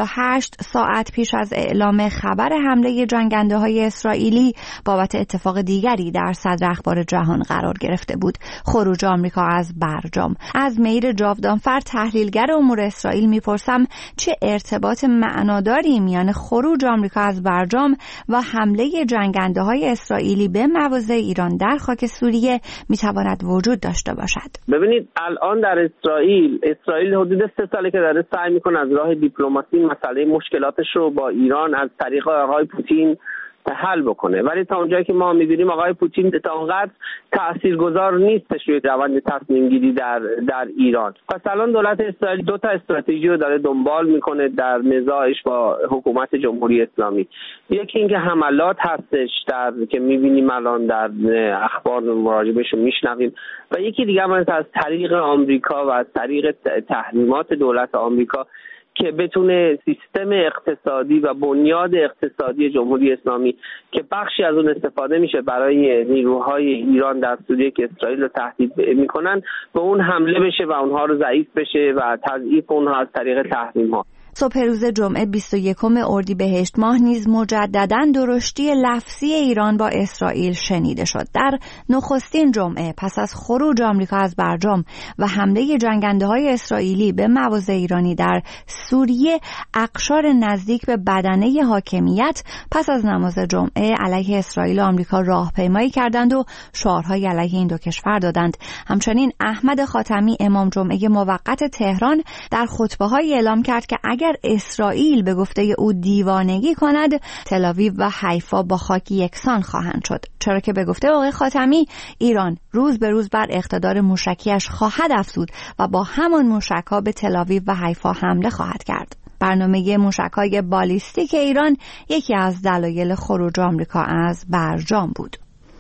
S17: 48 ساعت پیش از اعلام خبر حمله جنگنده‌های اسرائیلی بابت اتفاق دیگری در صدر اخبار جهان قرار گرفته بود: خروج آمریکا از برجام. از میر جاودانفر تحلیلگر امور اسرائیل میپرسم چه ارتباط معناداری میان خروج آمریکا از برجام و حمله جنگنده‌های اسرائیلی به مواضع ایران در خاک سوریه میتواند وجود داشته باشد؟
S19: ببینید الان در اسرائیل حدود 3 ساله که داره سعی میکنه از راه دیپلماسی مسئله مشکلاتش رو با ایران از طریق آقای پوتین حل بکنه، ولی تا اونجایی که ما می‌بینیم آقای پوتین تا اونقدر تاثیرگذار نیستش روی روند تصمیم گیری در ایران. پس الان دولت اسرائیل 2 تا استراتژی رو داره دنبال میکنه در نزاعش با حکومت جمهوری اسلامی. یکی اینکه حملات هستش که می‌بینیم الان در اخبار مراجعه‌اش میشنویم، و یکی دیگه هم از طریق آمریکا و از طریق تحریمات دولت آمریکا که بتونه سیستم اقتصادی و بنیاد اقتصادی جمهوری اسلامی که بخشی از اون استفاده میشه برای نیروهای ایران در سوریه که اسرائیل رو تهدید میکنن به اون حمله بشه و اونها رو ضعیف بشه و تضعیف اونها از طریق تحریم‌ها.
S17: صبح روز جمعه 21 اردیبهشت ماه نیز مجدداً درشتی لفظی ایران با اسرائیل شنیده شد. در نخستین جمعه پس از خروج آمریکا از برجام و حمله جنگنده‌های اسرائیلی به مواضع ایرانی در سوریه، اقشار نزدیک به بدنه حاکمیت پس از نماز جمعه علیه اسرائیل و آمریکا راهپیمایی کردند و شعارهای علیه این دو کشور دادند. همچنین احمد خاتمی امام جمعه موقت تهران در خطبه‌های اعلام کرد که اگر اسرائیل به گفته او دیوانگی کند، تل‌آویو و حیفا با خاک یکسان خواهند شد، چرا که به گفته آقای خاتمی ایران روز به روز بر اقتدار موشکیش خواهد افزود و با همان موشک‌ها به تل‌آویو و حیفا حمله خواهد کرد. برنامه موشک‌های بالیستیک ایران یکی از دلایل خروج آمریکا از برجام بود.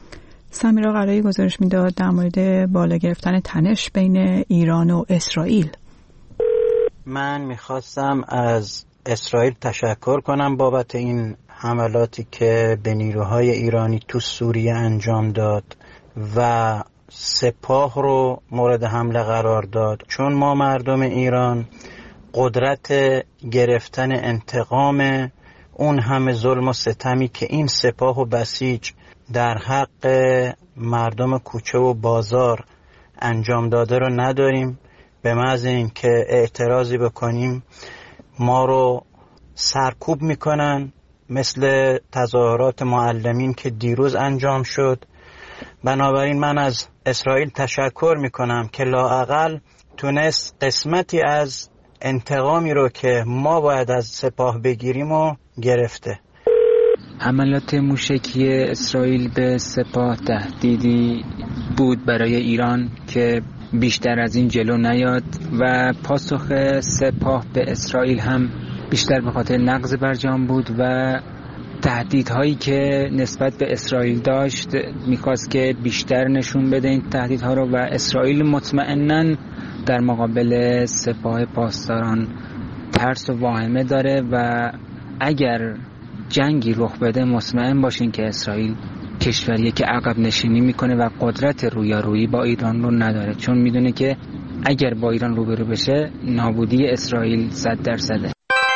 S1: سمیرا قرایی گزارش میداد در مورد بالا گرفتن تنش بین ایران و اسرائیل.
S20: من میخواستم از اسرائیل تشکر کنم بابت این حملاتی که به نیروهای ایرانی تو سوریه انجام داد و سپاه رو مورد حمله قرار داد، چون ما مردم ایران قدرت گرفتن انتقام اون همه ظلم و ستمی که این سپاه و بسیج در حق مردم کوچه و بازار انجام داده رو نداریم. به محض این که اعتراضی بکنیم ما رو سرکوب میکنن، مثل تظاهرات معلمین که دیروز انجام شد. بنابراین من از اسرائیل تشکر میکنم که لااقل تونست قسمتی از انتقامی رو که ما باید از سپاه بگیریم و گرفته.
S21: حملات موشکی اسرائیل به سپاه تهدیدی بود برای ایران که بیشتر از این جلو نیاد و پاسخ سپاه به اسرائیل هم بیشتر به خاطر نقض برجام بود و تهدیدهایی که نسبت به اسرائیل داشت میخواست که بیشتر نشون بده این تهدیدها رو و اسرائیل مطمئناً در مقابل سپاه پاسداران ترس و واهمه داره و اگر جنگی رخ بده مطمئن باشین که اسرائیل کشوریه که عقب نشینی میکنه و قدرت رویارویی با ایران رو نداره، چون میدونه که اگر با ایران روبرو بشه نابودی اسرائیل 100%.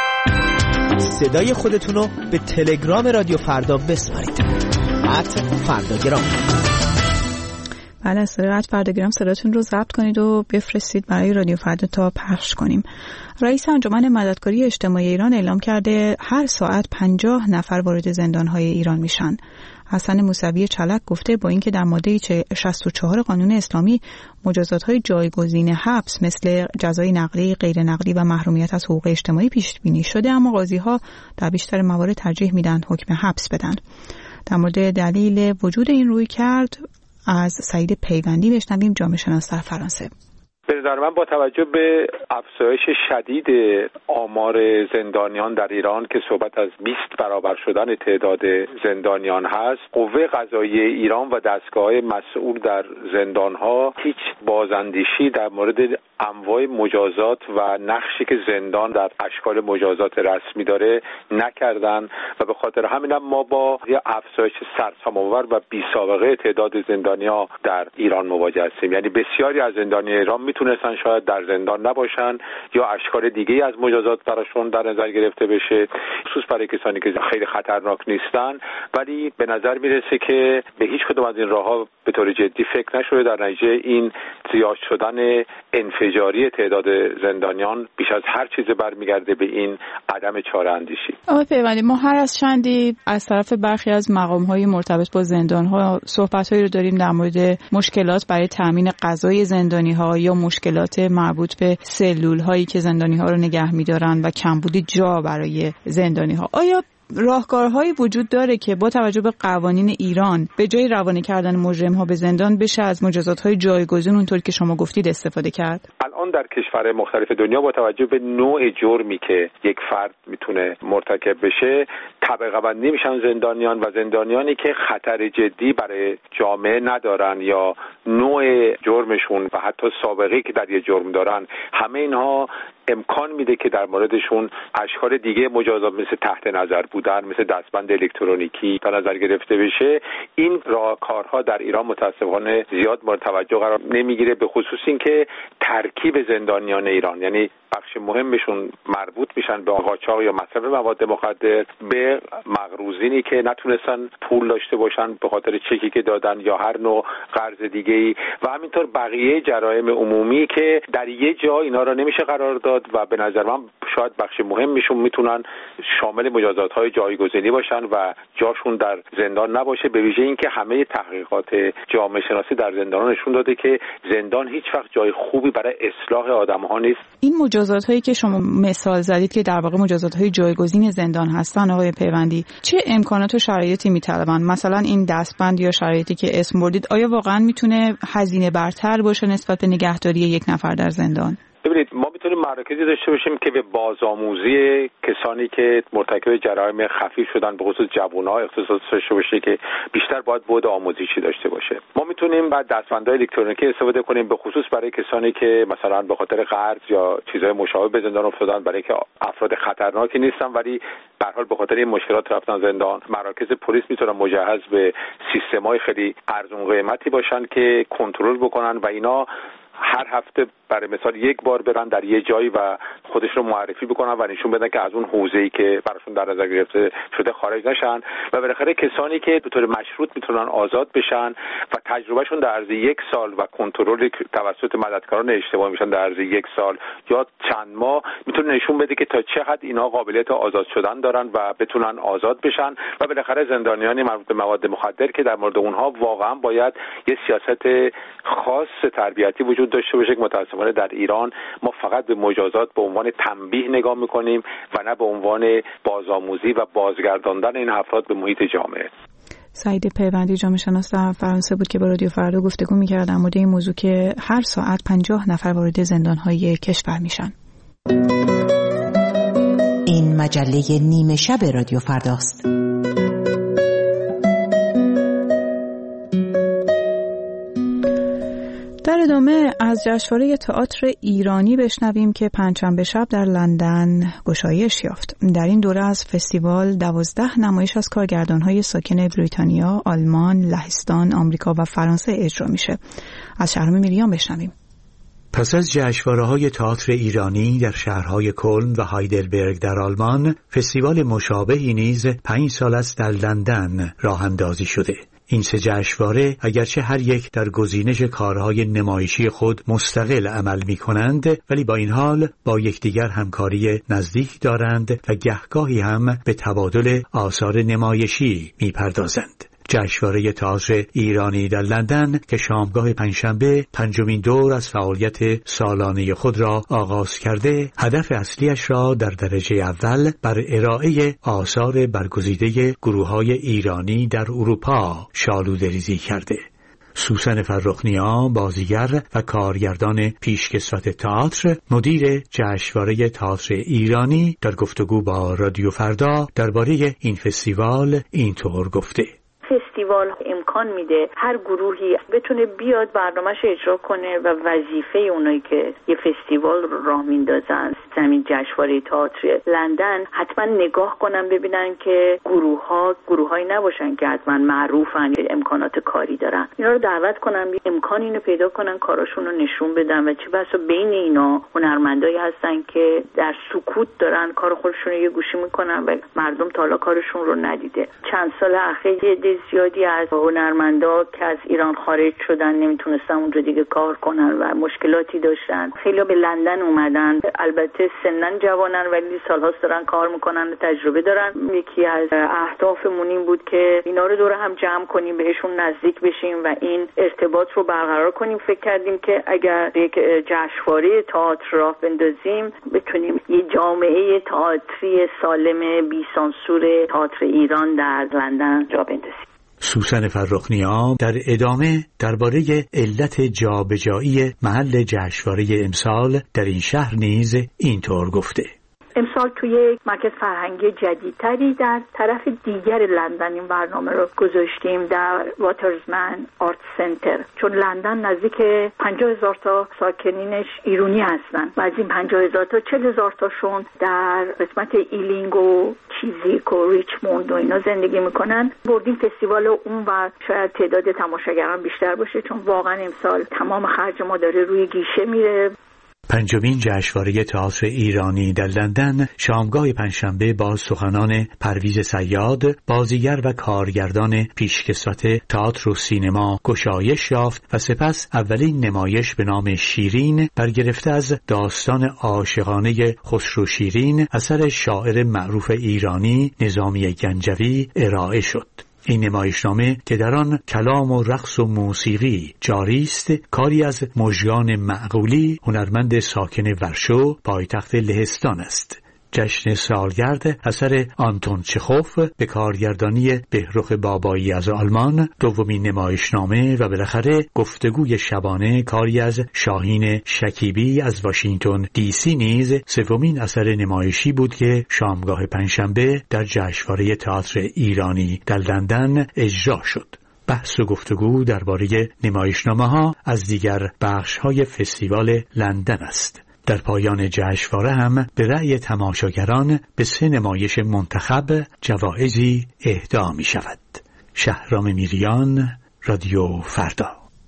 S22: صدای خودتون رو به تلگرام رادیو فردا بسپارید. @فرداگرام.
S1: بعد از فرداگرام صداتون رو ضبط کنید و بفرستید برای رادیو فردا تا پخش کنیم. رئیس انجمن مددکاری اجتماعی ایران اعلام کرده هر ساعت 50 نفر وارد زندان‌های ایران میشن. حسن موسوی چلک گفته با اینکه در ماده 64 قانون اسلامی مجازات‌های جایگزین حبس مثل جزای نقدی، غیر نقدی و محرومیت از حقوق اجتماعی پیش بینی شده، اما قاضی‌ها در بیشتر موارد ترجیح میدن حکم حبس بدن. در مورد دلیل وجود این رویکرد از سعید پیوندی بشنویم، جامعه شناس در فرانسه.
S2: به نظر من با توجه به افزایش شدید آمار زندانیان در ایران که صحبت از 20 برابر شدن تعداد زندانیان هست، قوه قضاییه ایران و دستگاه‌های مسئول در زندان‌ها هیچ بازاندیشی در مورد انواع مجازات و نقشی که زندان در اشکال مجازات رسمی داره نکردن و به خاطر همین ما با یه افزایش سرسام‌آور و بی‌سابقه تعداد زندانی‌ها در ایران مواجه هستیم. یعنی بسیاری از زندانیان ایران میتونستن شاید در زندان نباشن یا اشکال دیگه از مجازات براشون در نظر گرفته بشه، خصوص برای کسانی که خیلی خطرناک نیستن، ولی به نظر میرسه که به هیچ کدوم از این راه‌ها به طور جدی فکر نشده. در نتیجه این زیاد شدن انفجاری تعداد زندانیان بیش از هر چیز برمیگرده به این عدم چاره‌اندیشی.
S1: آقای پیوندی، ما هر از چندی از طرف برخی از مقام‌های مرتبط با زندان‌ها صحبت‌هایی رو داریم در مورد مشکلات برای تامین غذای زندانی‌ها یا مشکلات مربوط به سلول‌هایی که زندانی‌ها رو نگه می‌دارن و کمبود جا برای زندانی‌ها. آیا راهکارهایی وجود داره که با توجه به قوانین ایران به جای روانه کردن مجرم‌ها به زندان بشه از مجازات‌های جایگزین اونطور که شما گفتید استفاده کرد؟
S2: الان در کشورهای مختلف دنیا با توجه به نوع جرمی که یک فرد میتونه مرتکب بشه طبقه بندی میشن زندانیان و زندانیانی که خطر جدی برای جامعه ندارن یا نوع جرمشون و حتی سابقه‌ای که در یه جرم دارن، همه اینها امکان میده که در موردشون اشکال دیگه مجازات مثل تحت نظر بودن، مثل دستبند الکترونیکی در نظر گرفته بشه. این راهکارها در ایران متاسفانه زیاد مورد توجه قرار نمیگیره، به خصوص اینکه ترکیب زندانیان ایران، یعنی بخش مهمشون مربوط میشن به قاچاق یا مصرف مواد مخدر، به مقروضینی که نتونستن پول داشته باشن به خاطر چکی که دادن یا هر نوع قرض دیگه‌ای و همینطور بقیه جرایم عمومی که در یه جا اینا را نمیشه قرار داد و به نظر من شاید بخش مهمشون میتونن شامل مجازات‌های جایگزینی باشن و جاشون در زندان نباشه، به ویژه اینکه همه تحقیقات جامعه شناسی در زندان نشون داده که زندان هیچ وقت جای خوبی برای اصلاح آدم‌ها نیست.
S1: این مجازات‌هایی که شما مثال زدید که در واقع مجازات‌های جایگزین زندان هستن، آقای پیوندی، چه امکانات و شرایطی می‌طلبن؟ مثلا این دستبند یا شرایطی که اسم بردید آیا واقعا میتونه هزینه برتر باشه نسبت به نگهداری یک نفر در زندان؟
S2: ببینید، ما میتونیم مراکزی داشته باشیم که به بازآموزی کسانی که مرتکب جرایم خفیف شدن به خصوص جوان‌ها اختصاص داشته باشه که بیشتر باید بعد آموزشی داشته باشه. ما میتونیم بعد دستبندهای الکترونیکی استفاده کنیم به خصوص برای کسانی که مثلا به خاطر قرض یا چیزهای مشابه به زندان افتادن، برای که افراد خطرناکی نیستن ولی به هر حال به خاطر این مشکلات رفتن زندان. مراکز پلیس میتونن مجهز به سیستم‌های خیلی ارزون قیمتی باشن که کنترل بکنن و اینا هر هفته برای مثال یک بار برن در یه جایی و خودش رو معرفی بکنن و نشون بدن که از اون حوزه‌ای که براشون در نظر گرفته شده خارج نشن و بالاخره کسانی که به طور مشروط میتونن آزاد بشن و تجربهشون در عرض یک سال و کنترل توسط مددکاران اجتماعی میشن در عرض یک سال یا چند ماه، میتونه نشون بده که تا چقدر اینا قابلیت آزاد شدن دارن و بتونن آزاد بشن و بالاخره زندانیانی مربوط به مواد مخدر که در مورد اونها واقعا باید یه سیاست خاص تربیتی وجود داشته باشه که متأسفانه در ایران ما فقط به مجازات به عنوان تنبیه نگاه میکنیم و نه به عنوان بازآموزی و بازگرداندن این افراد به محیط جامعه.
S1: سعید پیوندی، جامعه شناس در فرانسه بود که با رادیو فردا گفتگو می‌کرد در مورد این موضوع که هر ساعت 50 نفر وارد زندان‌های کشور میشن.
S7: این مجله نیمه شب رادیو فرداست.
S1: در ادامه از جشنواره تئاتر ایرانی بشنویم که پنجشنبه شب در لندن گشایش یافت. در این دوره از فستیوال 12 نمایش از کارگردان‌های ساکن بریتانیا، آلمان، لهستان، آمریکا و فرانسه اجرا میشه. از شهرام میریان بشنویم.
S23: پس از جشنواره‌های تئاتر ایرانی در شهرهای کلن و هایدلبرگ در آلمان، فستیوال مشابهی نیز 5 سال است در لندن راه اندازی شده. این سه جشنواره اگرچه هر یک در گزینش کارهای نمایشی خود مستقل عمل می کنند، ولی با این حال با یکدیگر همکاری نزدیک دارند و گهگاهی هم به تبادل آثار نمایشی می پردازند. جشنواره تئاتر ایرانی در لندن که شامگاه پنجشنبه 5مین دور از فعالیت سالانه خود را آغاز کرده، هدف اصلیش را در درجه اول بر ارائه آثار برگزیده گروه‌های ایرانی در اروپا شالوده‌ریزی کرده. سوسن فرخنیا، بازیگر و کارگردان پیشکسوت تئاتر، مدیر جشنواره تئاتر ایرانی، در گفتگو با رادیو فردا درباره این فستیوال اینطور گفته:
S6: فستیوال امکان میده هر گروهی بتونه بیاد برنامه‌اش اجرا کنه و وظیفه اونایی که یه فستیوال رو راه میندازن، زمین جشنواره تئاتر لندن، حتما نگاه کنن ببینن که گروه‌هایی نباشن که حتما معروفن، امکانات کاری دارن. اینا رو دعوت کنن امکان اینو پیدا کنن، کاراشون رو نشون بدن و چه بسا بین اینا هنرمندایی هستن که در سکوت دارن کار خودشون رو یه گوشی میکنن و مردم تا حالا کارشون رو ندیده. چند سال اخیر زیادی از هنرمندا که از ایران خارج شدن نمیتونستن اونجا دیگه کار کنن و مشکلاتی داشتن. خیلی به لندن اومدن، البته سنن جوانن ولی سالهاست دارن کار میکنن و تجربه دارن. یکی از اهدافمون این بود که اینا رو دور هم جمع کنیم، بهشون نزدیک بشیم و این ارتباط رو برقرار کنیم. فکر کردیم که اگر یک جشنواره تئاتر راه بندازیم بتونیم یه جامعه تئاتری سالم بی سانسور تئاتر ایران در لندن جا بندازیم.
S23: سوسن فرخنیا در ادامه درباره علت جابجایی محل جشنواره امسال در این شهر نیز اینطور گفته:
S6: امسال توی مرکز فرهنگی جدیدتری در طرف دیگر لندن این برنامه رو گذاشتیم، در واترزمن آرت سنتر، چون لندن نزدیک 50,000 تا ساکنینش ایرانی هستن و از این 50,000 تا 40,000 تاشون در قسمت ایلینگ و چیزیک و ریچموند و اینا زندگی میکنن. بردیم فستیوال اون و شاید تعداد تماشاگران بیشتر باشه، چون واقعا امسال تمام خرج ما داره روی گیشه میره.
S23: پنجمین جشنواره تئاتر ایرانی در لندن شامگاه پنجشنبه با سخنان پرویز صیاد، بازیگر و کارگردان پیشکسوت تئاتر و سینما گشایش یافت و سپس اولین نمایش به نام شیرین برگرفته از داستان عاشقانه خسرو شیرین اثر شاعر معروف ایرانی نظامی گنجوی ارائه شد. این نمایشنامه که در آن کلام و رقص و موسیقی جاری است، کاری از مژگان معقولی، هنرمند ساکن ورشو پایتخت لهستان است. جشن سالگرد اثر آنتون چخوف به کارگردانی بهرخ بابایی از آلمان، دومین نمایشنامه و بالاخره گفتگوی شبانه کاری از شاهین شکیبی از واشنگتن دی سی نیز سومین اثر نمایشی بود که شامگاه پنجشنبه در جشنواره تئاتر ایرانی در لندن اجرا شد. بحث و گفتگو درباره نمایشنامه‌ها از دیگر بخش‌های فستیوال لندن است. در پایان جشنواره هم به رأی تماشاگران به 3 نمایش منتخب جوایزی اهدا می شود. شهرام میریان، رادیو فردا.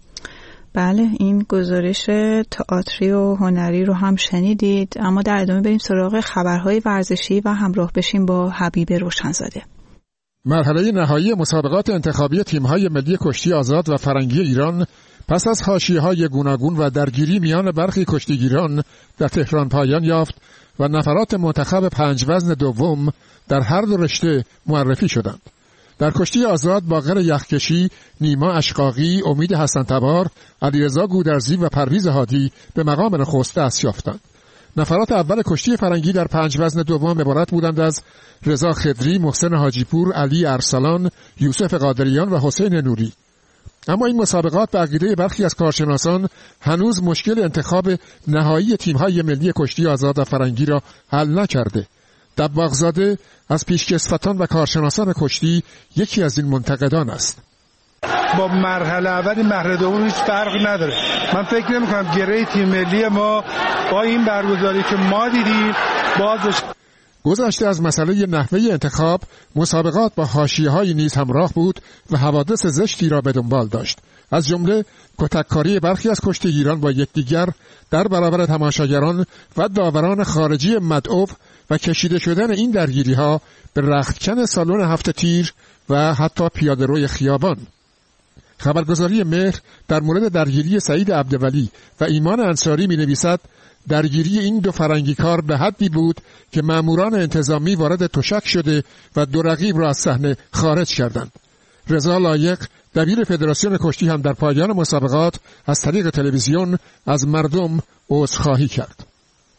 S1: بله، این گزارش تئاتری و هنری رو هم شنیدید، اما در ادامه بریم سراغ خبرهای ورزشی و همراه بشیم با حبیب روشنزاده.
S8: مرحله نهایی مسابقات انتخابی تیم‌های ملی کشتی آزاد و فرنگی ایران پس از حاشیه‌های گوناگون و درگیری میان برخی کشتیگیران در تهران پایان یافت و نفرات منتخب 5 وزن دوم در هر دو رشته معرفی شدند. در کشتی آزاد باقر یخکشی نیما اشقاقی، امید حسن تبار، علیرضا گودرزی و پرویز هادی به مقام نخست دست یافتند. نفرات اول کشتی فرنگی در 5 وزن دوم عبارت بودند از رضا خدری، محسن حاجیپور، علی ارسلان، یوسف قادریان و حسین نوری. اما این مسابقات به عقیده برخی از کارشناسان هنوز مشکل انتخاب نهایی تیم‌های ملی کشتی آزاد و فرنگی را حل نکرده. دباغزاده از پیشکسوتان و کارشناسان کشتی یکی از این منتقدان است.
S9: با مرحله اول مرحله دوم هیچ فرق نداره. من فکر نمی‌کنم گره تیم ملی ما با این برگزاری که ما دیدیم بازش.
S8: گذشته از مسئله نحوه انتخاب، مسابقات با حاشیه‌های نیز همراه بود و حوادث زشتی را به دنبال داشت. از جمله کتککاری برخی از کشتیگیران با یکدیگر در برابر تماشاگران و داوران خارجی مدعو و کشیده شدن این درگیری‌ها به رختکن سالن 7 تیر و حتی پیاده‌روی خیابان. خبرگزاری مهر در مورد درگیری سعید عبدولی و ایمان انصاری می‌نویسد درگیری این دو فرنگیکار به حدی بود که ماموران انتظامی وارد تشک شده و دو رقیب را از صحنه خارج کردند. رضا لایق دبیر فدراسیون کشتی هم در پایان مسابقات از طریق تلویزیون از مردم عذرخواهی کرد.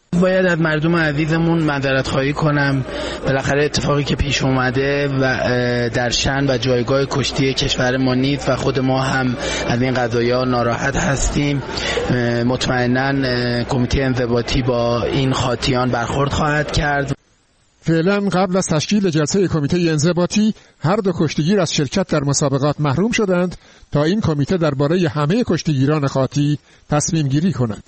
S3: باید از مردم عزیزمون معذرت خواهی کنم. بالاخره اتفاقی که پیش اومده و در شأن و جایگاه کشتی کشور ما نیست و خود ما هم از این قضایا ناراحت هستیم. مطمئناً کمیته انضباطی با این خاطیان برخورد خواهد کرد.
S8: فعلا قبل از تشکیل جلسه کمیته انضباطی هر دو کشتیگیر از شرکت در مسابقات محروم شدند تا این کمیته درباره همه کشتیگیران خاطی تصمیم گیری کند.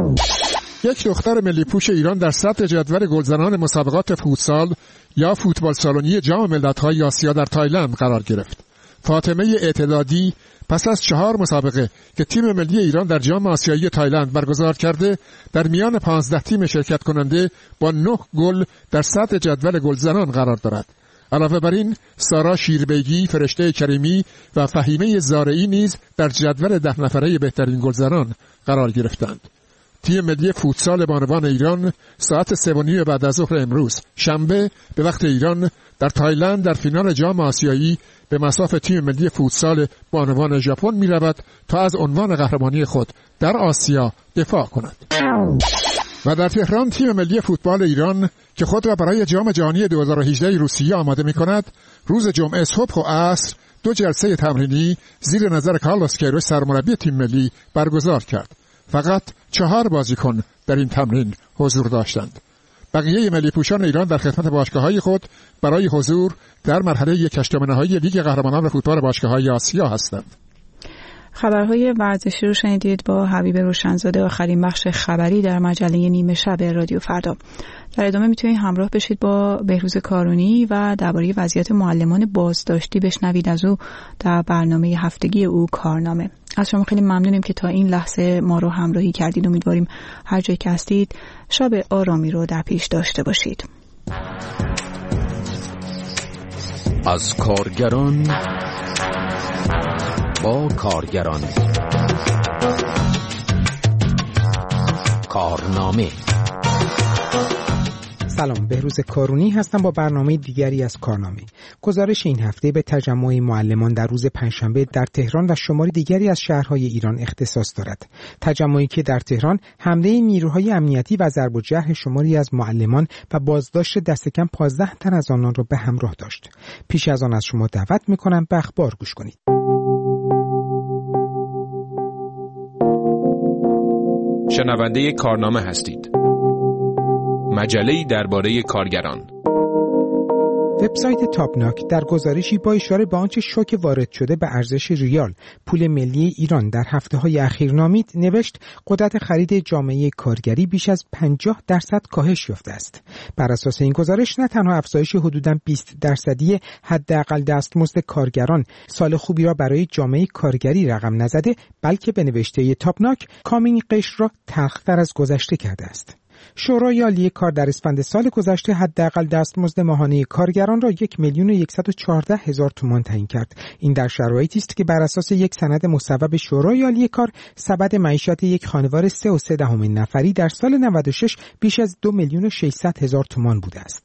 S8: یک دختر ملی پوش ایران در صدر جدول گلزنان مسابقات فوتسال یا فوتبال سالونی جام ملت‌های آسیا در تایلند قرار گرفت. فاطمه اعتدادی پس از 4 مسابقه که تیم ملی ایران در جام آسیایی تایلند برگزار کرده، در میان 15 تیم شرکت کننده با 9 گل در صدر جدول گلزنان قرار دارد. علاوه بر این، سارا شیربیگی، فرشته کریمی و فهیمه زارعی نیز در جدول 10 نفره بهترین گلزنان قرار گرفتند. تیم ملی فوتسال بانوان ایران ساعت 3:30 بعد از ظهر امروز شنبه به وقت ایران در تایلند در فینال جام آسیایی به مصاف تیم ملی فوتسال بانوان ژاپن می رود تا از عنوان قهرمانی خود در آسیا دفاع کند. و در تهران تیم ملی فوتبال ایران که خود را برای جام جهانی 2018 روسیه آماده می کند، روز جمعه صبح و عصر 2 جلسه تمرینی زیر نظر کارلوس کیروش سرمربی تیم ملی برگزار کرد. فقط 4 بازیکن در این تمرین حضور داشتند. بقیه ملی پوشان ایران در خدمت باشگاه‌های خود برای حضور در مرحله 1/8 نهایی لیگ قهرمانان فوتبال باشگاه‌های آسیا هستند.
S1: خبرهای ورزشی رو شنیدید با حبیب روشنزاده، آخرین بخش خبری در مجله نیمه شب رادیو فردا. در ادامه میتونید همراه بشید با بهروز کارونی و درباره وضعیت معلمان بازداشتی بشنوید از او در برنامه هفتگی او کارنامه. از شما خیلی ممنونیم که تا این لحظه ما رو همراهی کردید. امیدواریم هر جایی که هستید شب آرامی رو در پیش داشته باشید.
S4: از کارگران با کارگران، کارنامه.
S10: سلام، بهروز کارونی هستم با برنامه دیگری از کارنامه. گزارش این هفته به تجمع معلمان در روز پنجشنبه در تهران و شماری دیگری از شهرهای ایران اختصاص دارد. تجمعی که در تهران حمله نیروهای امنیتی و ضرب و جرح شماری از معلمان و بازداشت دست کم 15 تن از آنان را به همراه داشت. پیش از آن از شما دعوت می‌کنم به اخبار گوش کنید.
S24: شنونده کارنامه هستید. مجله‌ای درباره کارگران.
S10: وبسایت تاپناک در گزارشی با اشاره به آنچه شوک وارد شده به ارزش ریال، پول ملی ایران در هفته‌های اخیر نامید، نوشت قدرت خرید جامعه کارگری بیش از 50% کاهش یافته است. بر اساس این گزارش نه تنها افزایش حدوداً 20% حداقل دستمزد کارگران سال خوبی را برای جامعه کارگری رقم نزده، بلکه به نوشته تاپناک کامین قشر را تلخ‌تر از گذشته کرده است. شورای عالی کار در اسفند سال گذشته حداقل دستمزد ماهانه کارگران را 1,114,000 تومان تعیین کرد. این در شرایطی است که بر اساس یک سند مصوب شورای عالی کار سبد معیشت یک خانوار 3.3 نفری در سال 96 بیش از 2,600,000 تومان بوده است.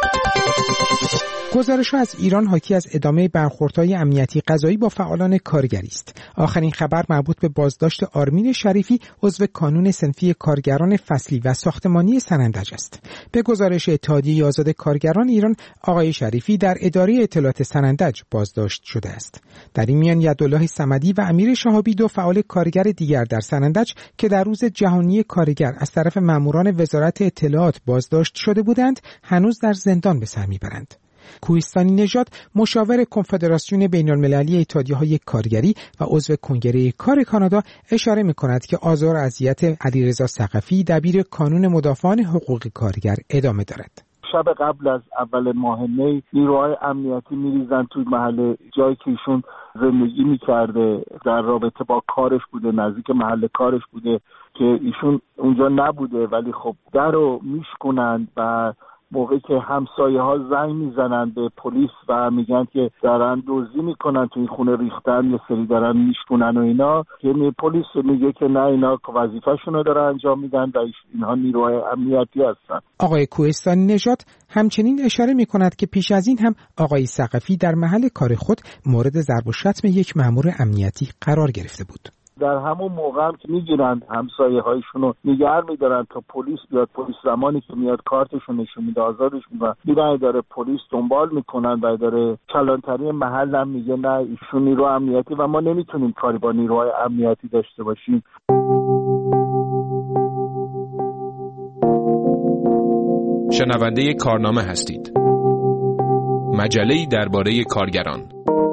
S10: گزارش‌ها از ایران حاکی از ادامه برخوردهای امنیتی قضایی با فعالان کارگری است. آخرین خبر مربوط به بازداشت آرمین شریفی، عضو کانون صنفی کارگران فصلی و ساختمانی سنندج است. به گزارش اتحادیه آزاد کارگران ایران، آقای شریفی در اداره اطلاعات سنندج بازداشت شده است. در این میان یدالله صمدی و امیر شهابی، دو فعال کارگر دیگر در سنندج که در روز جهانی کارگر از طرف ماموران وزارت اطلاعات بازداشت شده بودند، هنوز در زندان به سر میبرند. کوهستانی نژاد، مشاور کنفدراسیون بین‌المللی اتحادیه‌های کارگری و عضو کنگره کار کانادا، اشاره می‌کند که آزار و اذیت علیرضا ثقفی دبیر کانون مدافعان حقوق کارگر ادامه دارد.
S25: شب قبل از اول ماه می نیروهای امنیتی میریزن توی محل جایی که ایشون زندگی میکرده، در رابطه با کارش بوده، نزدیک محل کارش بوده که ایشون اونجا نبوده، ولی خب در رو میشکنند و موقعی که همسایه ها زنگ میزنن به پلیس و میگن که دارن دزدی میکنن توی خونه ریختن، یه سری دارن میشکنن و اینا، که پلیس میگه که نه، اینا وظیفه‌شون رو دارن انجام میدن و اینها نیروهای امنیتی هستن.
S10: آقای کوهستانی نژاد همچنین اشاره میکند که پیش از این هم آقای ثقفی در محل کار خود مورد ضرب و شتم یک مأمور امنیتی قرار گرفته بود.
S25: در همون موقع هم که میگیرن همسایه هایشون رو نگه میدارن تا پلیس بیاد. پلیس زمانی که میاد کارتشون نشون میده آزادش میکنن. میرن اداره پلیس دنبال میکنن و اداره کلانتری محل هم میگه نه ایشون نیرو امنیتی و ما نمیتونیم کاری با نیروهای امنیتی داشته باشیم.
S24: شنونده کارنامه هستید. مجله‌ای درباره کارگران.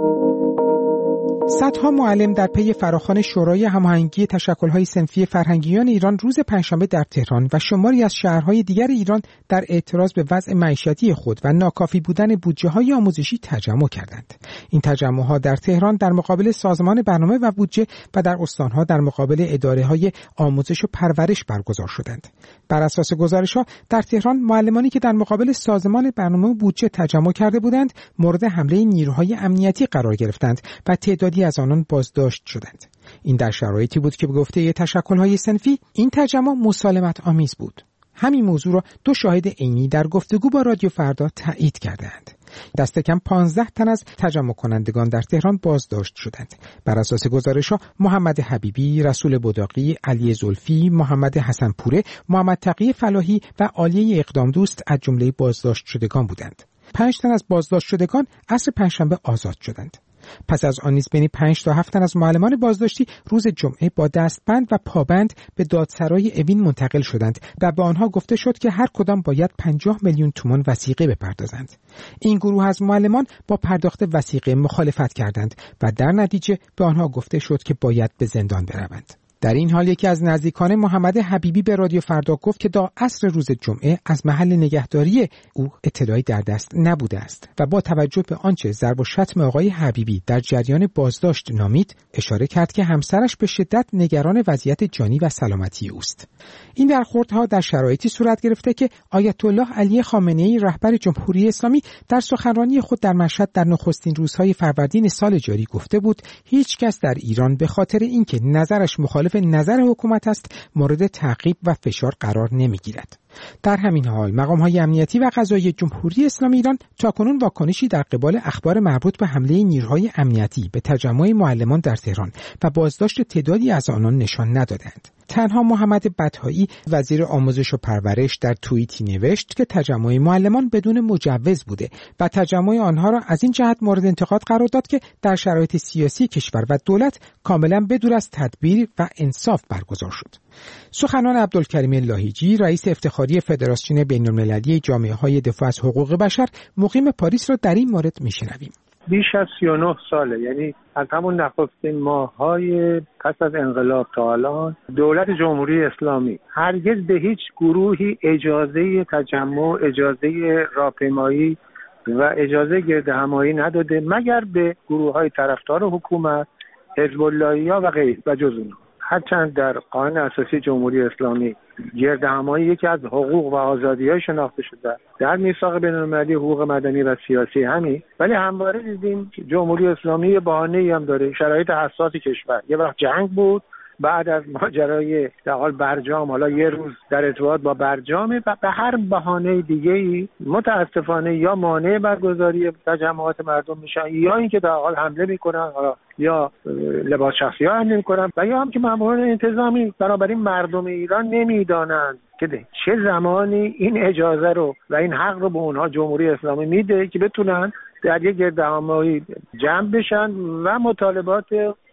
S10: صدها معلم در پی فراخوان شورای هماهنگی تشکل‌های صنفی فرهنگیان ایران روز پنجشنبه در تهران و شماری از شهرهای دیگر ایران در اعتراض به وضع معیشتی خود و ناکافی بودن بودجه‌های آموزشی تجمع کردند. این تجمع‌ها در تهران در مقابل سازمان برنامه و بودجه و در استان‌ها در مقابل اداره‌های آموزش و پرورش برگزار شدند. بر اساس گزارش‌ها در تهران معلمانی که در مقابل سازمان برنامه و بودجه تجمع کرده بودند مورد حمله نیروهای امنیتی قرار گرفتند و تعدادی از آنان بازداشت شدند. این در شرایطی بود که به گفته تشکل‌های صنفی این تجمع مسالمت آمیز بود. همین موضوع را دو شاهد عینی در گفتگو با رادیو فردا تایید کردند. دست کم 15 تن از تجمع کنندگان در تهران بازداشت شدند. بر اساس گزارش‌ها محمد حبیبی، رسول بداقی، علی زلفی، محمد حسنپوره، محمد تقی فلاحی و عالیه اقدام دوست از جمله بازداشت شدگان بودند. 5 تن از بازداشت شدگان عصر پنجشنبه آزاد شدند. پس از آن نیز بین 5 تا 7 تن از معلمان بازداشتی روز جمعه با دستبند و پابند به دادسرای اوین منتقل شدند و به آنها گفته شد که هر کدام باید 50 میلیون تومان وثیقه بپردازند. این گروه از معلمان با پرداخت وثیقه مخالفت کردند و در نتیجه به آنها گفته شد که باید به زندان بروند. در این حال یکی از نزدیکان محمد حبیبی به رادیو فردا گفت که تا عصر روز جمعه از محل نگهداری او اطلاعی در دست نبوده است و با توجه به آنچه ضرب و شتم آقای حبیبی در جریان بازداشت نامید اشاره کرد که همسرش به شدت نگران وضعیت جانی و سلامتی اوست. این برخوردها در شرایطی صورت گرفته که آیت الله علی خامنه‌ای رهبر جمهوری اسلامی در سخنرانی خود در مشهد در نخستین روزهای فروردین سال جاری گفته بود هیچ کس در ایران به خاطر اینکه نظرش مخالف نظر حکومت است مورد تعقیب و فشار قرار نمیگیرد. در همین حال مقام‌های امنیتی و قضایی جمهوری اسلامی ایران تاکنون واکنشی در قبال اخبار مربوط به حمله نیروهای امنیتی به تجمع معلمان در تهران و بازداشت تعدادی از آنان نشان ندادند. تنها محمد بطحایی وزیر آموزش و پرورش در توییتی نوشت که تجمع معلمان بدون مجوز بوده و تجمع آنها را از این جهت مورد انتقاد قرار داد که در شرایط سیاسی کشور و دولت کاملا بدور از تدبیر و انصاف برگزار شد. سخنان عبدالکریم لاهیجی رئیس افتخاری فدراسیون بین‌المللی جامعه‌های دفاع از حقوق بشر مقیم پاریس را در این مورد میشنویم.
S5: بیش از 39 ساله، یعنی از همون نخستین ماه‌های پس از انقلاب تا الان دولت جمهوری اسلامی هرگز به هیچ گروهی اجازه تجمع، اجازه راهپیمایی و اجازه گردهمایی نداده مگر به گروه‌های طرفدار حکومت، حزب اللهی‌ها و غیره و جز اونها. هرچند در قانون اساسی جمهوری اسلامی گردهمایی یکی از حقوق و آزادی‌های شناخته شده در میثاق بین‌المللی حقوق مدنی و سیاسی همین، ولی همواره دیدیم جمهوری اسلامی بهانه‌ای هم داره. شرایط حساس کشور، یه وقت جنگ بود، بعد از ماجرای در حال برجام، حالا یه روز در ارتباط با برجامه و به هر بهانه دیگه‌ای متاسفانه یا مانع برگزاری تجمعات مردم میشن یا اینکه در حال حمله میکنن، حالا یا لباس شخصی ها حمله میکنن و یا هم که ماموران انتظامی. بنابراین مردم ایران نمیدانند که چه زمانی این اجازه رو و این حق رو به اونها جمهوری اسلامی میده که بتونن در یک گردهمایی جمع بشن و مطالبات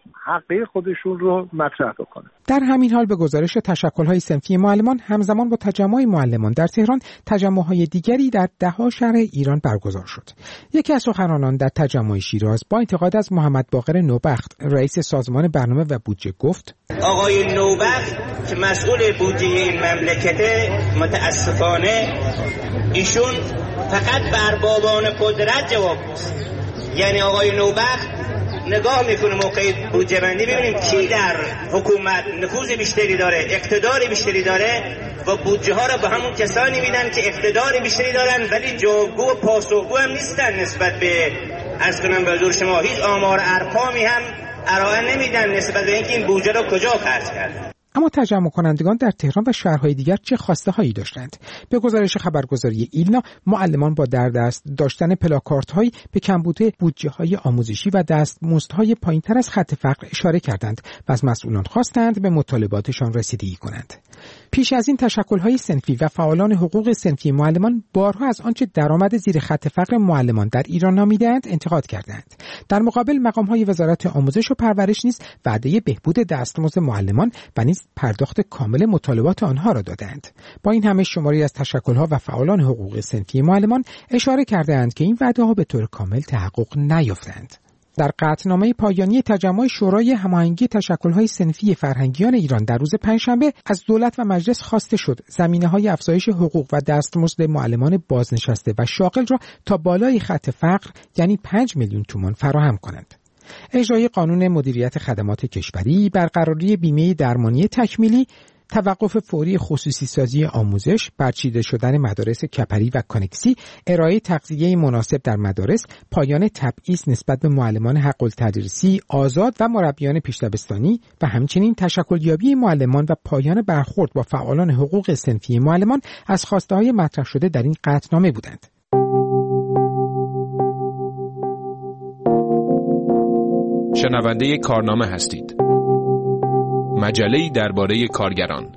S5: حقی خودشون رو مطرح بکنن.
S10: در همین حال به گزارش تشکل‌های صنفی معلمان همزمان با تجمع معلمان در تهران تجمع‌های دیگری در ده‌ها شهر ایران برگزار شد. یکی از سخنرانان در تجمع شیراز با انتقاد از محمد باقر نوبخت رئیس سازمان برنامه و بودجه گفت:
S11: آقای نوبخت که مسئول بودجه این مملکت، متاسفانه ایشون فقط بر اربابان قدرت جواب میده. یعنی آقای نوبخت نگاه میکنه موقع بودجه بندی ببینیم کی در حکومت نفوذ بیشتری داره، اقتدار بیشتری داره و بودجه ها را به همون کسانی میدن که اقتدار بیشتری دارن ولی جوابگو و پاسخگو هم نیستن نسبت به عرض کنم به حضور شما هیچ آمار ارقامی هم ارائه نمیدن نسبت به اینکه این بودجه را کجا خرج کرد.
S10: اما تجمع کنندگان در تهران و شهرهای دیگر چه خواسته هایی داشتند؟ به گزارش خبرگزاری ایلنا، معلمان با در دست داشتن پلاکارت هایی به کمبود بودجه های آموزشی و دستمزدهای پایینتر از خط فقر اشاره کردند و از مسئولان خواستند به مطالباتشان رسیدگی کنند. پیش از این تشکل‌های صنفی و فعالان حقوق صنفی معلمان بارها از آنچه درآمد زیر خط فقر معلمان در ایران نامیدند انتقاد کردند. در مقابل مقام‌های وزارت آموزش و پرورش نیز وعده بهبود دستمزد معلمان و نیز پرداخت کامل مطالبات آنها را دادند. با این همه شماری از تشکل‌ها و فعالان حقوق صنفی معلمان اشاره کردند که این وعده‌ها به طور کامل تحقق نیافتند. در قطعنامه پایانی تجمع شورای هماهنگی تشکل‌های صنفی فرهنگیان ایران در روز پنجشنبه از دولت و مجلس خواسته شد زمینه‌های افزایش حقوق و دستمزد معلمان بازنشسته و شاغل را تا بالای خط فقر یعنی 5 میلیون تومان فراهم کنند. اجرای قانون مدیریت خدمات کشوری، برقراری بیمه درمانی تکمیلی، توقف فوری خصوصی سازی آموزش، برچیده شدن مدارس کپری و کانکسی، ارائه تغذیه مناسب در مدارس، پایان تبعیض نسبت به معلمان حق التدریسی آزاد و مربیان پیش‌دبستانی و همچنین تشکلیابی معلمان و پایان برخورد با فعالان حقوق صنفی معلمان از خواسته‌های مطرح شده در این قطعنامه بودند.
S24: شنونده کارنامه هستید. مجله‌ای درباره کارگران.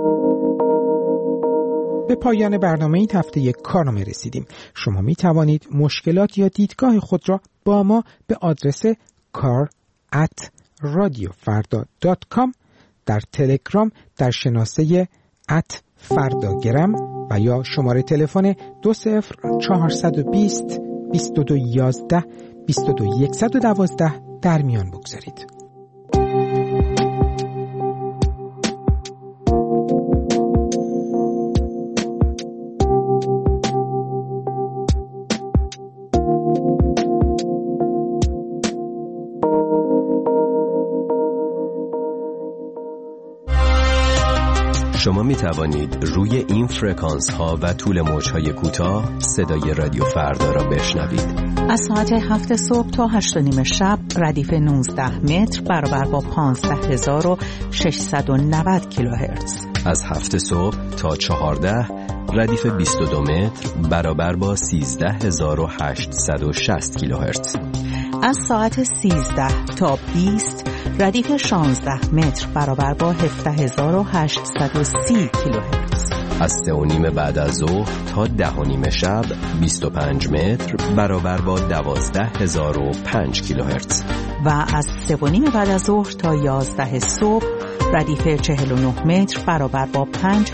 S10: به پایان برنامه این هفته کارنامه رسیدیم. شما می توانید مشکلات یا دیدگاه خود را با ما به آدرس kar@radiofarda.com در تلگرام در شناسه @فرداگرم و یا شماره تلفن 20420 2211 22112 در میان بگذارید.
S12: شما می توانید روی این فرکانس ها و طول موج‌های کوتاه صدای رادیو فردا را بشنوید.
S7: از ساعت 7 صبح تا 8:30 شب ردیف 19 متر برابر با 15690 کیلوهرتز.
S12: از 7 صبح تا 14 ردیف 22 متر برابر با 13860 کیلوهرتز.
S7: از ساعت 13 تا 20 ردیف 16 متر برابر با 17830 کیلوهرتز.
S12: از 3:30 بعد از ظهر تا 10:30 شب 25 متر برابر با 12005 کیلوهرتز.
S7: و از 3:30 بعد از ظهر تا 11 صبح ردیف 49 متر برابر با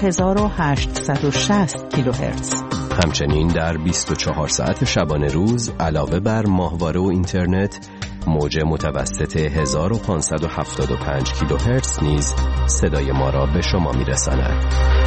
S7: 5860 کیلوهرتز.
S12: همچنین در 24 ساعت شبانه روز علاوه بر ماهواره و اینترنت موج متوسط 1575 کیلوهرتز نیز صدای ما را به شما میرساند.